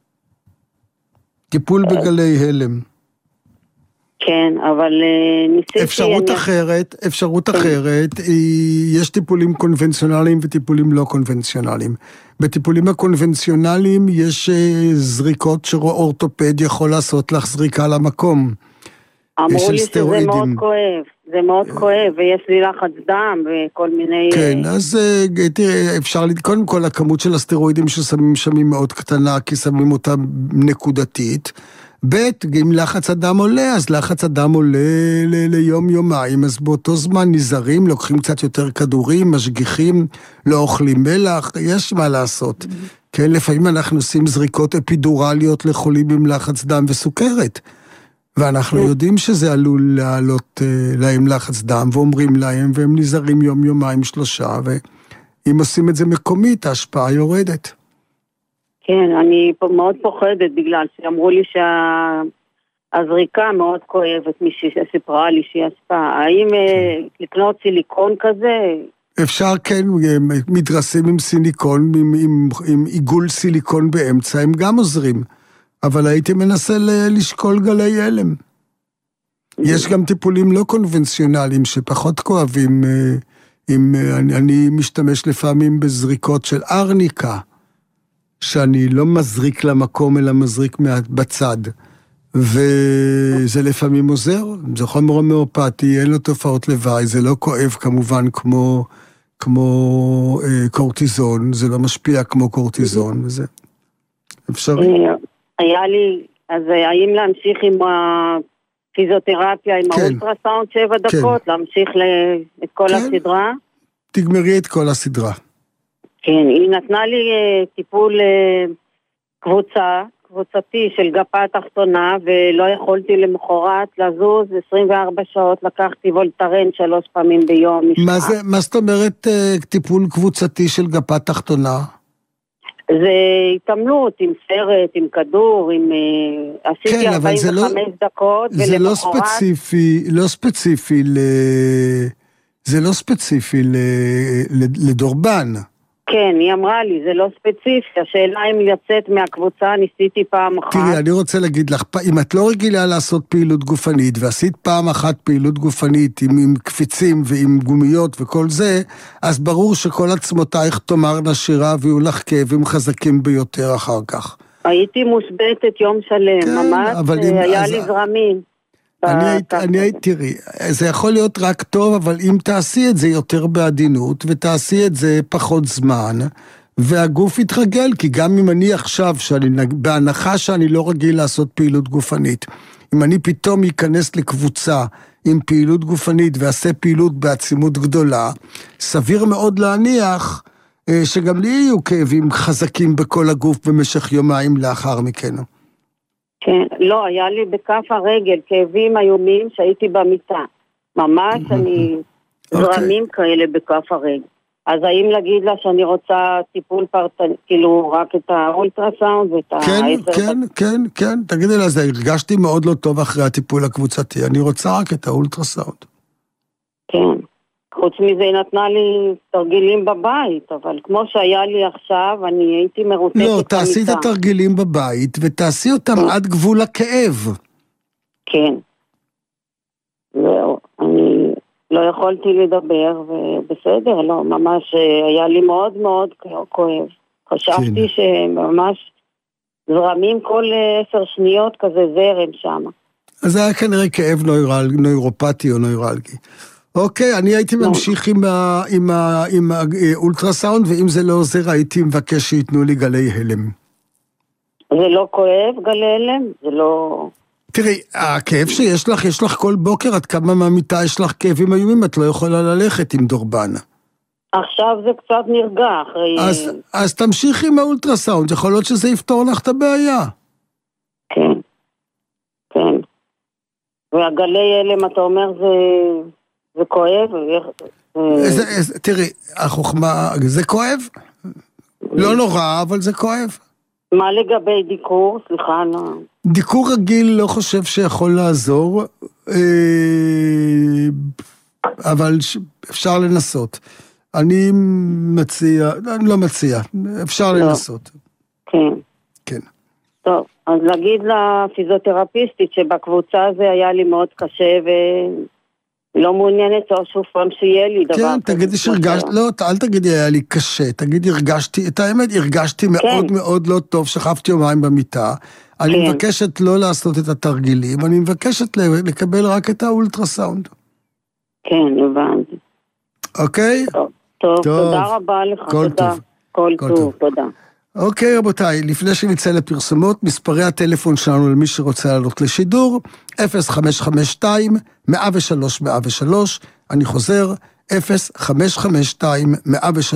טיפול בגלי הלם. כן, אבל ניסיתי... אפשרות אחרת, יש טיפולים קונבנציונליים וטיפולים לא קונבנציונליים. בטיפולים הקונבנציונליים יש זריקות שאורתופד יכול לעשות לך זריקה למקום. אמרו לי שזה מאוד כואב, זה מאוד כואב, ויש לי לחץ דם וכל מיני... כן, אז תראה, אפשר, קודם כל, הכמות של הסטרואידים ששמים שם היא מאוד קטנה, כי שמים אותה נקודתית. ב', אם לחץ הדם עולה, אז לחץ הדם עולה ליום-יומיים, אז באותו זמן נזהרים, לוקחים קצת יותר כדורים, משגיחים, לא אוכלים מלח, יש מה לעשות. כן, לפעמים אנחנו עושים זריקות אפידורליות לחולים עם לחץ דם וסוכרת. ואנחנו יודעים שזה עלול לעלות להם לחץ דם, ואומרים להם, והם נזהרים יום-יומיים 3, ואם עושים את זה מקומית, ההשפעה יורדת. כן, אני מאוד פוחדת, בגלל שאמרו לי שהזריקה מאוד כואבת, מישהי שסיפרה לי שהיא עשתה. האם לקנות סיליקון כזה? אפשר, כן, מדרסים עם סיליקון, עם עיגול סיליקון באמצע, הם גם עוזרים. אבל הייתי מנסה לשקול גלי הלם. יש גם טיפולים לא קונבנציונליים שפחות כואבים. אני משתמש לפעמים בזריקות של ארניקה, שאני לא מזריק למקום אלא מזריק בצד. וזה לפעמים עוזר. זה חומר הומאופתי, אין לו תופעות לוואי, זה לא כואב כמובן כמו קורטיזון, זה לא משפיע כמו קורטיזון, וזה אפשרי. היה לי, אז האם להמשיך עם הפיזיותרפיה, עם האולטרסאונד 7 דקות, להמשיך את כל הסדרה? תגמרי את כל הסדרה. כן, היא נתנה לי טיפול קבוצתי של גפה תחתונה, ולא יכולתי למחרת לזוז, 24 שעות לקחתי וולטרן 3 פעמים ביום. מה זאת אומרת טיפול קבוצתי של גפה תחתונה? זה התעמלות עם סרט, עם כדור, עשיתי 45 דקות, זה לא ספציפי זה לא ספציפי לדורבן. כן, היא אמרה לי, זה לא ספציפי, השאלה אם לצאת מהקבוצה, ניסיתי פעם אחת. תראי, אני רוצה להגיד לך, אם את לא רגילה לעשות פעילות גופנית, ועשית פעם אחת פעילות גופנית עם קפיצים ועם גומיות וכל זה, אז ברור שכל עצמותייך תאמרנה שירה, ויהיו לך כאבים חזקים ביותר אחר כך. הייתי מוסבטת יום שלם, כן, ממש, היה לי זרמים. תראי, זה יכול להיות רק טוב, אבל אם תעשי את זה יותר בעדינות, ותעשי את זה פחות זמן, והגוף יתרגל, כי גם אם אני עכשיו, בהנחה שאני לא רגיל לעשות פעילות גופנית, אם אני פתאום אכנס לקבוצה עם פעילות גופנית, ועשה פעילות בעצימות גדולה, סביר מאוד להניח שגם לי יהיו כאבים חזקים בכל הגוף במשך יומיים לאחר מכן. כן, לא, היה לי בכף הרגל כאבים איומים שהייתי במיטה. ממש אני זרמים כאלה בכף הרגל. אז האם להגיד לה שאני רוצה טיפול פרטני, כאילו רק את האולטרסאונד ואת כן, תגידי לה, הרגשתי מאוד לא טוב אחרי הטיפול הקבוצתי, אני רוצה רק את האולטרסאונד. כן, חוץ מזה היא נתנה לי תרגילים בבית, אבל כמו שהיה לי עכשיו, אני הייתי מרותקת במיטה. לא, תעשי את התרגילים בבית, ותעשי אותם עד גבול הכאב. כן. זהו, אני לא יכולתי לדבר, ובסדר, לא, ממש היה לי מאוד מאוד כואב. חשבתי שממש זרמים כל 10 שניות כזה זרם שם. אז זה היה כנראה כאב נוירופטי או נוירלגי. אוקיי, אני הייתי ממשיך עם האולטרסאונד, ואם זה לא עוזר, הייתי מבקש שיתנו לי גלי הלם. זה לא כואב, גלי הלם? זה לא... תראי, הכאב שיש לך, יש לך כל בוקר, עד כמה מהמיטה יש לך כאבים איומים, את לא יכולה ללכת עם דורבן. עכשיו זה קצת נרגע אחרי... אז תמשיך עם האולטרסאונד, יכול להיות שזה יפתור לך את הבעיה. כן, כן. והגלי הלם, אתה אומר, זה כואב? תראי, החוכמה, זה כואב? לא נורא, אבל זה כואב. מה לגבי דיקור? סליחה, לא. דיקור רגיל לא חושב שיכול לעזור, אבל אפשר לנסות. אני לא מציע, אפשר לנסות. כן. כן. טוב, אז להגיד לפיזיותרפיסטית שבקבוצה הזה היה לי מאוד קשה ולא מעוניינת או שוב פעם שיהיה לי דבר. כן, תגידי שהרגשת, לא, אל תגידי היה לי קשה, תגידי הרגשתי, את האמת הרגשתי מאוד מאוד לא טוב, שכבתי יומיים במיטה, אני מבקשת לא לעשות את התרגילים, אני מבקשת לקבל רק את האולטרסאונד. כן, הבנתי. אוקיי? טוב, תודה רבה לך, תודה. כל טוב, תודה. אוקיי, רבותיי, לפני שנצא לפרסומות, מספרי הטלפון שלנו למי שרוצה לעלות לשידור, 0552-103-103, אני חוזר, 0552-103-103,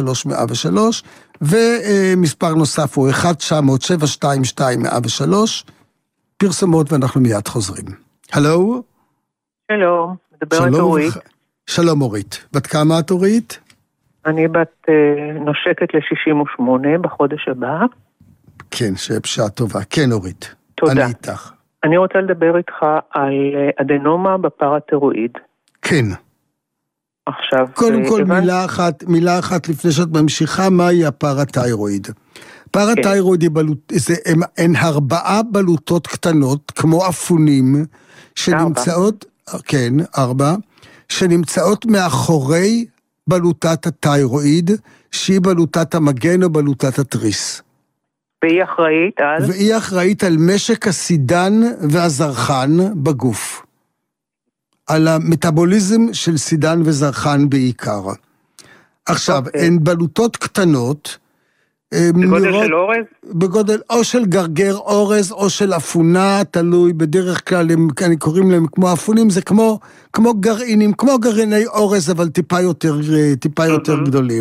ומספר נוסף הוא 1-900-722-103, פרסומות ואנחנו מיד חוזרים. הלו? שלום, מדברת אורית. שלום אורית, בת כמה את אורית? אני נושקת ל-68 בחודש הבא. כן, שבשעה טובה. כן, אורית. תודה. אני איתך. אני רוצה לדבר איתך על אדנומה בפרתירואיד. כן. עכשיו... קודם כל, מילה אחת לפני שאת ממשיכה, מהי הפרתירואיד? פרתירואיד הן 4 בלוטות קטנות, כמו אפונים, שנמצאות... 4. כן, 4. שנמצאות מאחורי... בלוטת התירואיד, שהיא בלוטת המגן או בלוטת התריס. והיא אחראית על? והיא אחראית על משק הסידן והזרחן בגוף. על המטאבוליזם של סידן וזרחן בעיקר. עכשיו, הן בלוטות קטנות, בגודל של אורז? בגודל או של גרגר אורז או של אפונה, תלוי, בדרך כלל אני קוראים להם כמו אפונים, זה כמו גרעינים, כמו גרעיני אורז, אבל טיפה יותר גדולים.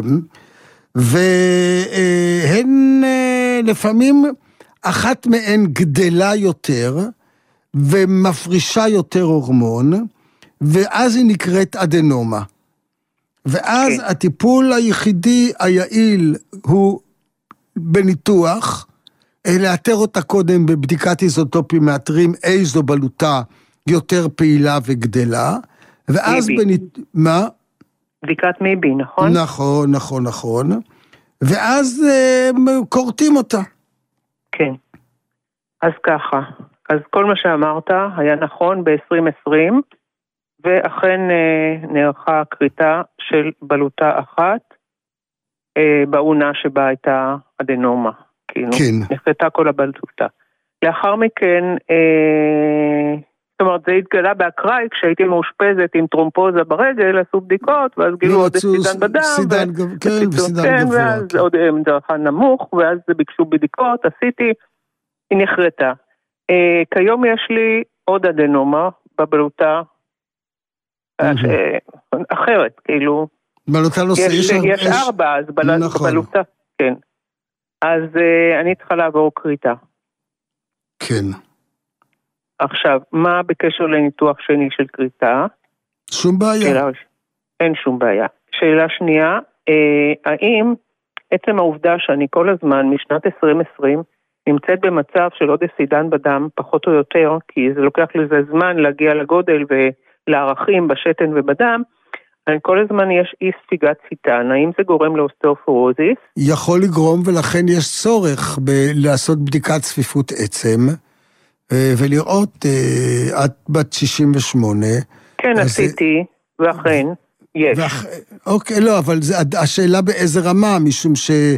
והן לפעמים, אחת מהן גדלה יותר, ומפרישה יותר הורמון, ואז היא נקראת אדנומה. ואז הטיפול היחידי היעיל הוא בניתוח, לאתר אותה קודם בבדיקת איזוטופים, מאתרים איזו בלוטה יותר פעילה וגדלה, ואז מה? בדיקת מיבי, נכון? נכון. ואז קורטים אותה. כן. אז ככה. אז כל מה שאמרת היה נכון ב-2020, ואכן נערכה כריתה של בלוטה אחת, בעונה שבה הייתה אדנומה. כאילו, כן. נחרטה כל הבלוטה. לאחר מכן, זאת אומרת, זה התגלה באקראי, כשהייתי מאושפזת עם טרומפוזה ברגל, עשו בדיקות, ואז גילו עוד סידן בדם, סידן גבוה. ואז עוד מדרכה נמוך, ואז ביקשו בדיקות, עשיתי, היא נחרטה. כיום יש לי עוד אדנומה בבלוטה, אחרת, כאילו, יש 4, אז בבלוטה, כן. אז אני צריכה לעבור כריתה. כן. עכשיו, מה בקשר לניתוח שני של כריתה? שום בעיה. אין שום בעיה. שאלה שנייה, האם עצם העובדה שאני כל הזמן משנת 2020 נמצאת במצב של עודף סידן בדם, פחות או יותר, כי זה לוקח לזה זמן להגיע לגודל ולערכים בשתן ובדם, כל הזמן יש אי ספיגת סידן, האם זה גורם לאוסטאופורוזיס? יכול לגרום, ולכן יש צורך לעשות בדיקת צפיפות עצם, ולראות, את בת 68. כן, עשיתי, ואכן, יש. אוקיי, לא, אבל השאלה באיזה רמה, משום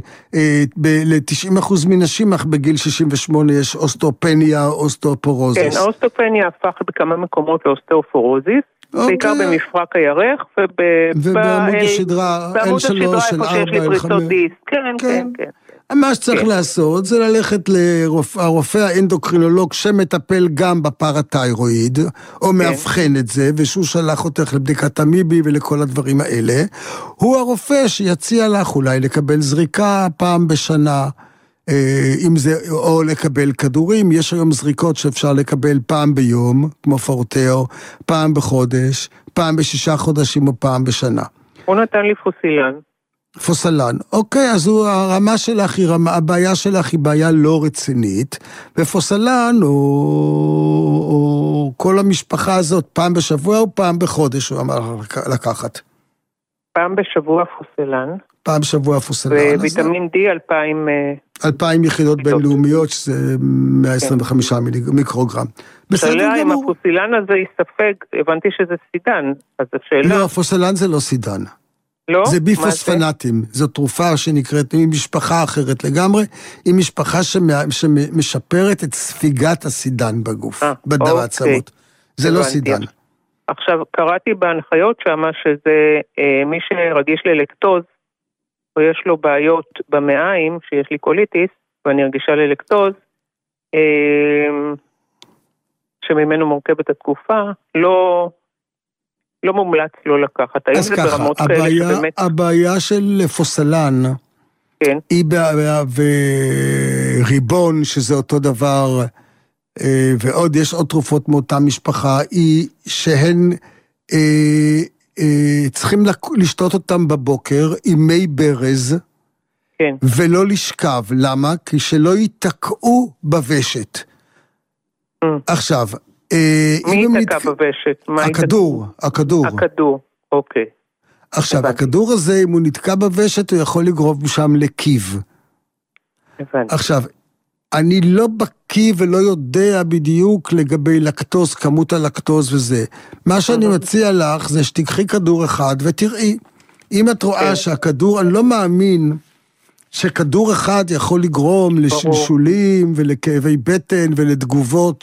ל-90% מנשים, אך בגיל 68 יש אוסטאופניה או אוסטאופורוזיס. כן, האוסטאופניה הפך בכמה מקומות לאוסטאופורוזיס, בעיקר במפרק הירך, ובעמוד השדרה, בעמוד השדרה, איפה שיש לי פריצות דיסק. כן. מה שצריך לעשות זה ללכת לרופא האנדוקרינולוג שמטפל גם בפרתיירואיד, או מאבחן את זה, ושהוא שלח אותך לבדיקת המיבי ולכל הדברים האלה. הוא הרופא שיציע לך אולי לקבל זריקה פעם בשנה, או לקבל כדורים. יש היום זריקות שאפשר לקבל פעם ביום, כמו פורטאו, פעם בחודש, פעם ב6 חודשים או פעם בשנה. הוא נתן לי פוסילן. פוסלן, אוקיי, אז הרמה שלך, הבעיה שלך היא בעיה לא רצינית, ופוסלן או כל המשפחה הזאת פעם בשבוע או פעם בחודש, הוא אמר לקחת. פעם בשבוע פוסלן. פעם בשבוע פוסלן. וויטמין D 2,000 יחידות בינלאומיות, שזה 125 מיקרוגרם. השאלה אם הפוסלן הזה יספק, הבנתי שזה סידן, אז השאלה... לא, הפוסלן זה לא סידן. לא? זה ביפוספנטים, זו תרופה שנקראת ממשפחה אחרת לגמרי, היא משפחה שמשפרת את ספיגת הסידן בגוף, בדם העצמות. זה לא סידן. עכשיו, קראתי בהנחיות שמה שזה מי שרגיש ללקטוז, או יש לו בעיות במעיים, שיש לי קוליטיס, ואני רגישה ללקטוז, שממנו מורכבת התקופה, לא מומלץ לא לקחת. אז ככה, הבעיה של פוסלן, כן. היא וריבון, שזה אותו דבר, ועוד יש עוד תרופות מאותה משפחה, היא שהן צריכים לשתות אותם בבוקר עם מי ברז, כן. ולא לשכב. למה? כי שלא ייתקעו בוושת. עכשיו, מי ייתקע בוושת? הכדור, אוקיי. עכשיו, הכדור הזה, אם הוא נתקע בוושת, הוא יכול לגרוב שם לקיב. הבנתי. עכשיו, אני לא בקיא ולא יודע בדיוק לגבי לקטוז, כמות הלקטוז וזה. מה שאני מציע לך זה שתיקחי כדור אחד ותראי. אם את רואה שהכדור, אני לא מאמין שכדור אחד יכול לגרום לשלשולים ולכאבי בטן ולתגובות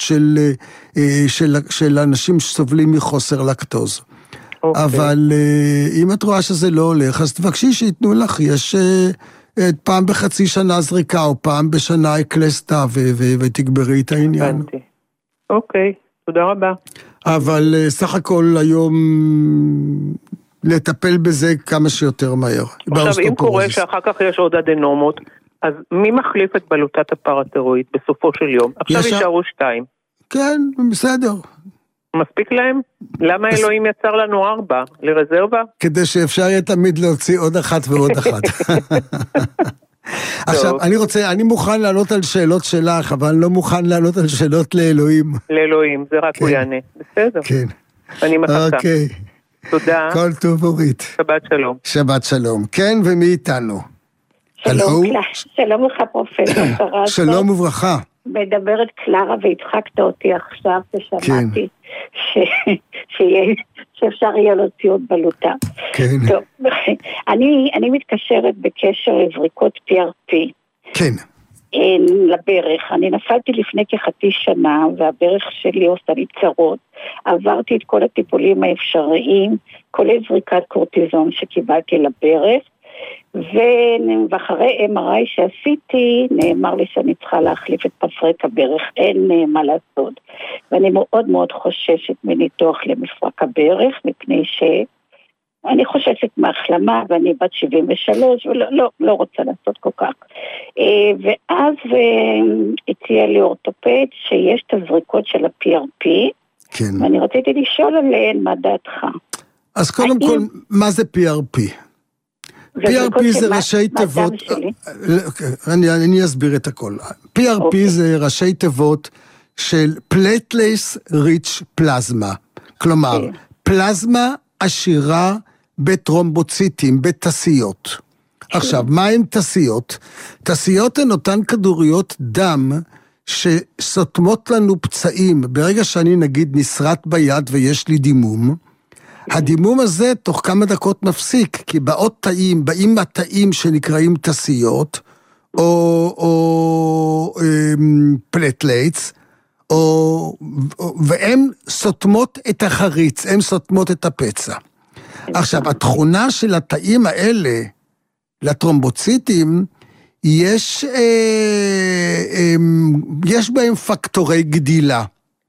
של אנשים שסובלים מחוסר לקטוז. אבל אם את רואה שזה לא הולך, אז תבקשי שיתנו לך, יש פעם בחצי שנה זריקה, או פעם בשנה אקלסטה, ותגברי את העניין. אוקיי, תודה רבה. אבל סך הכל היום לטפל בזה כמה שיותר מהר. עכשיו, אם קורה שאחר כך יש עוד אדנומות, אז מי מחליף את בלוטת הפרתירואיד בסופו של יום? עכשיו יישארו 2. כן, בסדר. מספיק להם? למה אלוהים יצר לנו 4? לרזרבה? כדי שאפשר יהיה תמיד להוציא עוד אחת ועוד אחת. עכשיו, אני מוכן לענות על שאלות שלך, אבל אני לא מוכן לענות על שאלות לאלוהים. לאלוהים, זה רק הוא יענה. בסדר. כן. אני מחכה. אוקיי. תודה. כל טוב אורית. שבת שלום. שבת שלום. כן, ומי איתנו? שלום לך פרופסור. שלום וברכה. מדברת קלרה והצחקת אותי עכשיו ששמעתי שאפשר יהיה להוציא עוד בלוטה. כן. טוב, אני מתקשרת בקשר לזריקות PRP. כן. לברך. אני נפלתי לפני כחצי שנה והברך שלי עושה לי צרות. עברתי את כל הטיפולים האפשריים, כולל זריקת קורטיזון שקיבלתי לברך. ואחרי MRI שעשיתי, נאמר לי שאני צריכה להחליף את מפרק הברך, אין מה לעשות. ואני מאוד מאוד חוששת מניתוח למפרק הברך, מפני שאני חוששת מהחלמה, ואני בת 73, ולא רוצה לעשות כל כך. ואז הציע לי אורתופד שיש את הזריקות של ה-PRP, כן. ואני רציתי לשאול עליהן מה דעתך. אז קודם כל, מה זה PRP? PRP זה ראשי תיבות, אני אסביר את הכל. PRP זה ראשי תיבות של Plateless Rich Plasma, כלומר, פלזמה עשירה בטרומבוציטים, בתסיות. עכשיו, מה הם תסיות? תסיות הן אותן כדוריות דם שסותמות לנו פצעים. ברגע שאני נגיד נסרט ביד ויש לי דימום, הדימום הזה תוך כמה דקות מפסיק, כי באים התאים שנקראים תסיות, או פלטלייטס, והם סותמות את החריץ, הם סותמות את הפצע. עכשיו, התכונה של התאים האלה, לטרומבוציטים, יש בהם פקטורי גדילה.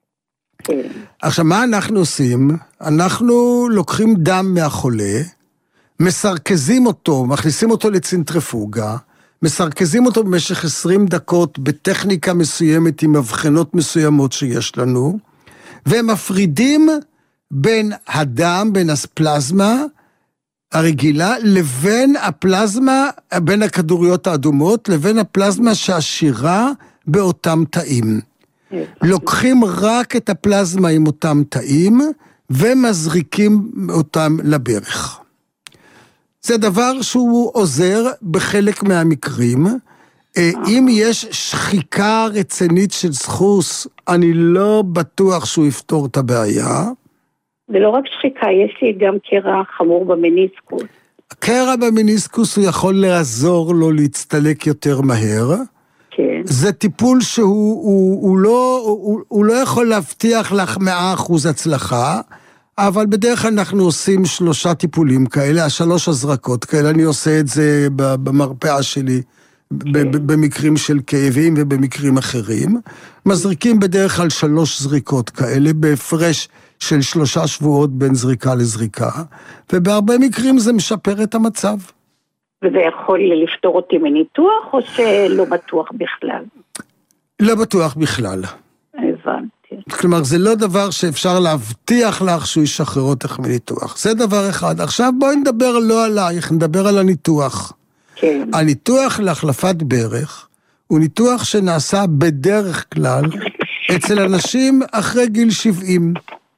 עכשיו, מה אנחנו עושים? אנחנו לוקחים דם מהחולה, מסרכזים אותו, מכניסים אותו לצנטריפוגה, מסרכזים אותו במשך 20 דקות בטכניקה מסוימת עם הבחנות מסוימות שיש לנו, ומפרידים בין הדם, בין הפלזמה הרגילה, לבין הפלזמה, בין הכדוריות האדומות, לבין הפלזמה שעשירה באותם תאים. לוקחים רק את הפלזמה עם אותם תאים, ומזריקים אותם לברך. זה דבר שהוא עוזר בחלק מהמקרים. אם יש שחיקה רצינית של סחוס, אני לא בטוח שהוא יפתור את הבעיה. ולא רק שחיקה, יש לי גם קרע חמור במניסקוס. קרע במניסקוס הוא יכול לעזור לו להצטלק יותר מהר. כן. זה טיפול שהוא לא יכול להבטיח לך 100% הצלחה, אבל בדרך כלל אנחנו עושים 3 טיפולים כאלה, 3 הזרקות כאלה, אני עושה את זה במרפאה שלי, במקרים של כאבים ובמקרים אחרים. מזריקים בדרך כלל 3 זריקות כאלה, בהפרש של 3 שבועות בין זריקה לזריקה, ובהרבה מקרים זה משפר את המצב. וזה יכול לפתור אותי מניתוח, או שלא בטוח בכלל? לא בטוח בכלל. הבנתי. כלומר, זה לא דבר שאפשר להבטיח לך שהוא ישחרר אותך מניתוח. זה דבר אחד. עכשיו בואי נדבר לא עלייך, נדבר על הניתוח. כן. הניתוח להחלפת ברך הוא ניתוח שנעשה בדרך כלל אצל אנשים אחרי גיל 70.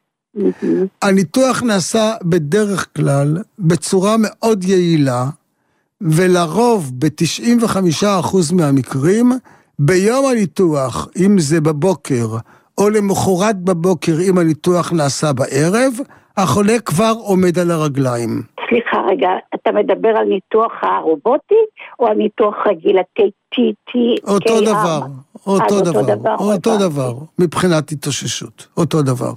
הניתוח נעשה בדרך כלל בצורה מאוד יעילה, ולרוב ב-95% מהמקרים, ביום הניתוח, אם זה בבוקר, או למחרת בבוקר, אם הניתוח נעשה בערב, החולה כבר עומד על הרגליים. סליחה רגע, אתה מדבר על ניתוח הרובוטי, או על ניתוח רגיל, ה-TT? אותו דבר, אותו דבר, מבחינת התאוששות, אותו דבר.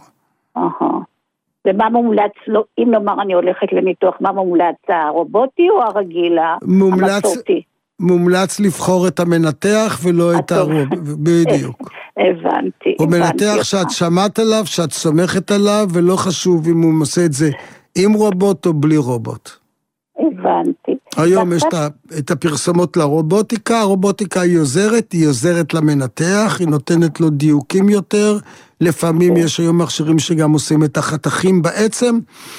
ומה מומלץ, אם נאמר אני הולכת לניתוח, מה מומלץ, הרובוטי או הרגיל, המסורתי? מומלץ לבחור את המנתח ולא את הרוב, בדיוק. הבנתי. הוא מנתח שאת שמעת עליו, שאת סומכת עליו, ולא חשוב אם הוא עושה את זה עם רובוט או בלי רובוט. הבנתי. היום יש את הפרסומות לרובוטיקה, הרובוטיקה היא עוזרת למנתח, היא נותנת לו דיוקים יותר, לפעמים יש היום מכשירים שגם עושים את החתכים בעצם,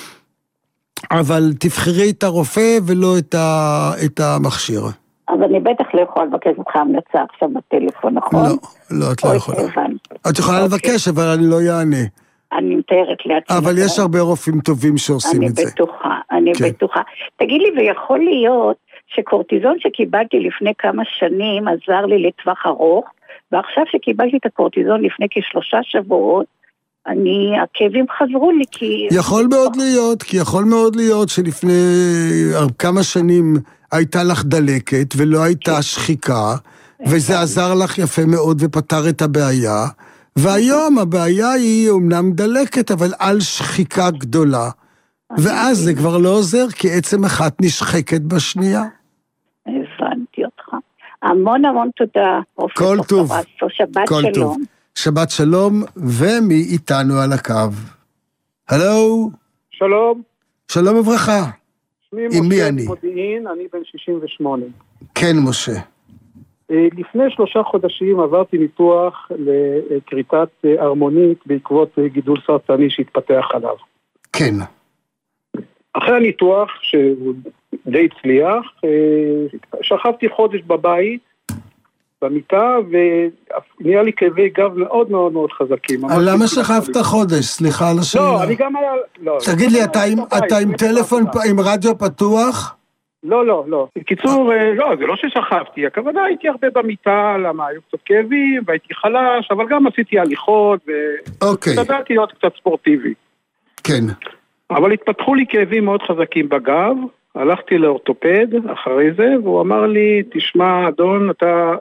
אבל תבחרי את הרופא ולא את המכשיר. אז אני בטח לא יכולה לבקש אותך המלצה עכשיו בטלפון, נכון? לא, את לא יכולה. את יכולה לבקש, אבל אני לא יענה. אני מתארת לעצמי. אבל יש הרבה רופאים טובים שעושים את זה. אני בטוחה. תגיד לי, ויכול להיות שקורטיזון שקיבלתי לפני כמה שנים עזר לי לטווח ארוך, ועכשיו שקיבלתי את הקורטיזון לפני כ3 שבועות, הכאבים חזרו לי כי... יכול מאוד להיות שלפני כמה שנים הייתה לך דלקת ולא הייתה שחיקה, וזה עזר לך יפה מאוד ופתר את הבעיה, והיום הבעיה היא אומנם דלקת, אבל על שחיקה גדולה, ואז זה כבר לא עוזר, כי עצם אחת נשחקת בשנייה. הבנתי אותך. המון תודה. כל טוב. שבת שלום. שבת שלום, ומי איתנו על הקו? הלו? שלום. שלום וברכה. שמי משה מודיעין, אני בן 68. כן, משה. לפני 3 חודשים עברתי ניתוח לכריתת הרמונית בעקבות גידול סרטני שהתפתח עליו. כן. אחרי הניתוח, שהוא די הצליח, שכבתי חודש בבית, במיטה, ונהיה לי כאבי גב מאוד מאוד מאוד חזקים. למה שכבת חודש? סליחה על השאלה. לא, אני גם היה... תגיד לי, אתה עם טלפון, עם רדיו פתוח? לא. בקיצור, לא, זה לא ששכבתי, הכוונה הייתי הרבה במיטה, למה היו קצת כאבים, והייתי חלש, אבל גם עשיתי הליכות, ותדעתי להיות קצת ספורטיבי. כן. אבל התפתחו לי כאבים מאוד חזקים בגב, הלכתי לאורתופד אחרי זה, והוא אמר לי, תשמע אדון, אתה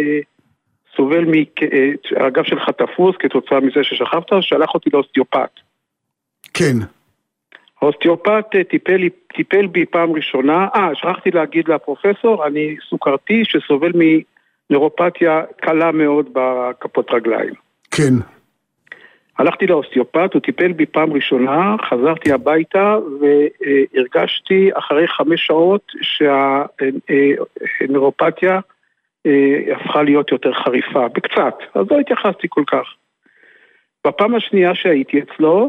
סובל הגב שלך תפוס כתוצאה מזה ששכבת, שלח אותי לאוסטיופט. כן. האוסטיופט טיפל בי פעם ראשונה, שכחתי להגיד לפרופסור, אני סוכרתי שסובל מנוירופתיה קלה מאוד בכפות רגליים. כן. הלכתי לאוסטיופט, הוא טיפל בי פעם ראשונה, חזרתי הביתה והרגשתי אחרי 5 שעות שהנוירופתיה הפכה להיות יותר חריפה, בקצת, אז לא התייחסתי כל כך. בפעם השנייה שהייתי אצלו,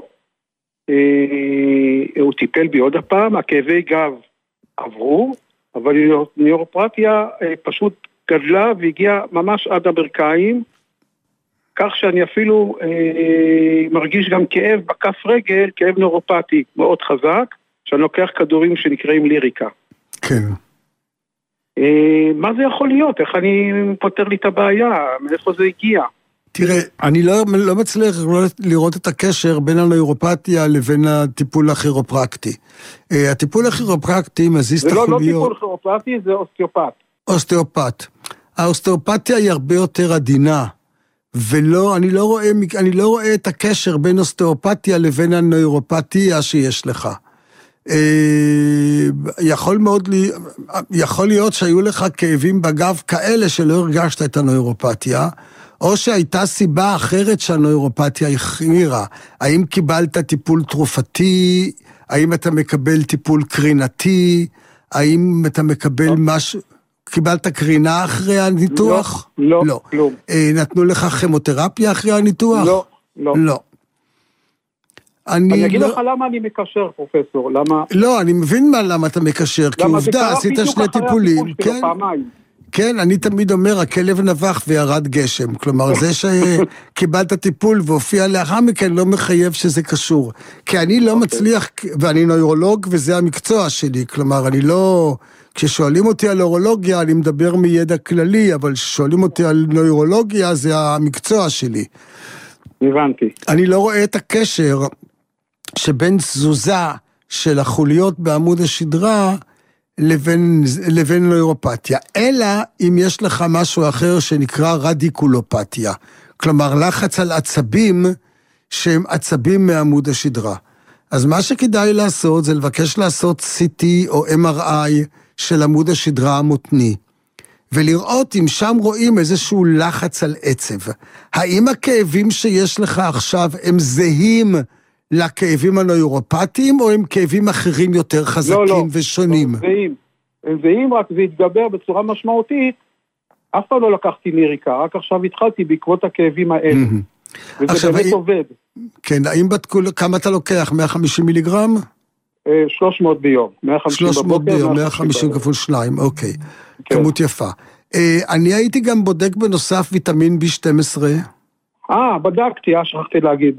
הוא טיפל בי עוד הפעם, הכאבי גב עברו, אבל נוירופתיה פשוט גדלה והגיעה ממש עד הברכיים, כך שאני אפילו מרגיש גם כאב בכף רגל, כאב נוירופתי מאוד חזק, שאני לוקח כדורים שנקראים ליריקה. כן. מה זה יכול להיות? איך אני פותר לי את הבעיה? מאיפה זה הגיע? תראה, אני לא מצליח לראות את הקשר בין הנוירופתיה לבין הטיפול הכירופרקטי. הטיפול הכירופרקטי מזיז את החוליות... זה לא טיפול כירופרקטי, זה אוסטיופט. האוסטיאופתיה היא הרבה יותר עדינה, אני לא רואה את הקשר בין אוסטיאופתיה לבין הנוירופתיה שיש לך. יכול להיות שהיו לך כאבים בגב כאלה שלא הרגשת את הנוירופתיה, או שהייתה סיבה אחרת שהנוירופתיה החמירה. האם קיבלת טיפול תרופתי? האם אתה מקבל טיפול קרינתי? האם אתה מקבל משהו... קיבלת קרינה אחרי הניתוח? לא. נתנו לך כימותרפיה אחרי הניתוח? לא. אני אגיד לך למה אני מקשר, פרופסור, למה... לא, אני מבין למה אתה מקשר, כי עובדה, עשית 2 טיפולים, כן, אני תמיד אומר, הכלב נבח וירד גשם, כלומר, זה שקיבלת טיפול והופיע לאחר מכן לא מחייב שזה קשור, כי אני לא מצליח, ואני נוירולוג וזה המקצוע שלי, כלומר, אני לא... כששואלים אותי על אורולוגיה, אני מדבר מידע כללי, אבל כששואלים אותי על נוירולוגיה, זה המקצוע שלי. הבנתי. אני לא רואה את הקשר שבין תזוזה של החוליות בעמוד השדרה לבין נוירופתיה, אלא אם יש לך משהו אחר שנקרא רדיקולופתיה, כלומר לחץ על עצבים שהם עצבים מעמוד השדרה. אז מה שכדאי לעשות זה לבקש לעשות CT או MRI של עמוד השדרה המותני, ולראות אם שם רואים איזשהו לחץ על עצב. האם הכאבים שיש לך עכשיו הם זהים לכאבים הנוירופטיים, או הם כאבים אחרים יותר חזקים ושונים? לא, הם זהים, רק זה התגבר בצורה משמעותית. אף פעם לא לקחתי ליריקה, רק עכשיו התחלתי בעקבות הכאבים האלה. וזה באמת עובד. כן, האם בדקו, כמה אתה לוקח? 150 מיליגרם? 300 ביום. 300 ביום, 150 כפול 2, אוקיי. כמות יפה. אני הייתי גם בודק בנוסף ויטמין B12. בדקתי, שכחתי להגיד.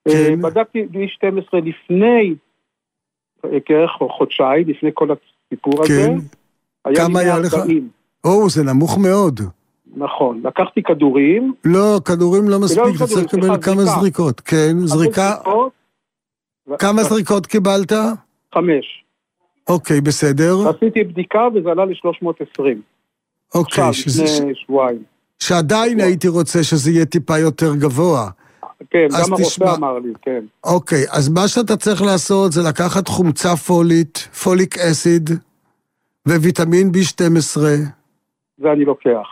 כן. בדקתי גיל 12 לפני, כערך חודשיים, לפני כל הסיפור הזה. כמה היה לך? זה נמוך מאוד. נכון, לקחתי כדורים. לא, כדורים לא מספיק, צריך לקבל כמה זריקות. כן, זריקה. כמה זריקות קיבלת? 5. אוקיי, בסדר. עשיתי בדיקה וזה עלה ל-320. אוקיי. לפני שבועיים. שעדיין הייתי רוצה שזה יהיה טיפה יותר גבוה. כן, גם הרופא אמר לי, כן. אוקיי, אז מה שאתה צריך לעשות זה לקחת חומצה פולית, פוליק אסיד, וויטמין B12. זה אני לוקח.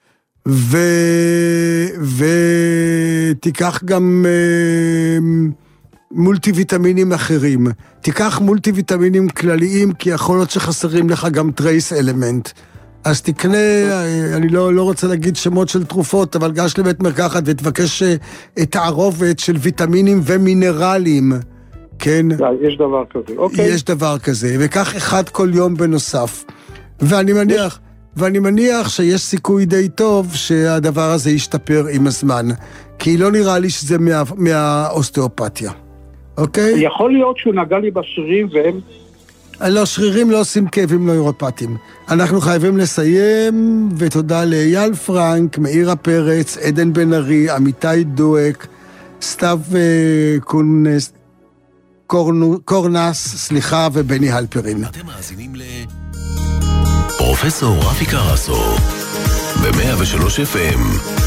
ותיקח גם מולטי ויטמינים אחרים. תיקח מולטי ויטמינים כלליים, כי יכול להיות שחסרים לך גם טרייס אלמנט. אז תקנה, אני לא רוצה להגיד שמות של תרופות, אבל גש לבית מרקחת ותבקש תערובת של ויטמינים ומינרלים. כן? יש דבר כזה, אוקיי. יש דבר כזה, וכך אחד כל יום בנוסף. ואני מניח שיש סיכוי די טוב שהדבר הזה ישתפר עם הזמן, כי לא נראה לי שזה מהאוסטאופתיה. אוקיי? יכול להיות שהוא נגע לי בשרירים והם... לא, שרירים לא עושים כאבים נוירופטיים. אנחנו חייבים לסיים, ותודה לאייל פרנק, מאירה פרץ, עדן בן ארי, אמיתי דואק, סתיו קורנס, ובני הלפרין. אתם מאזינים פרופסור רפי קרסו ב-103 FM.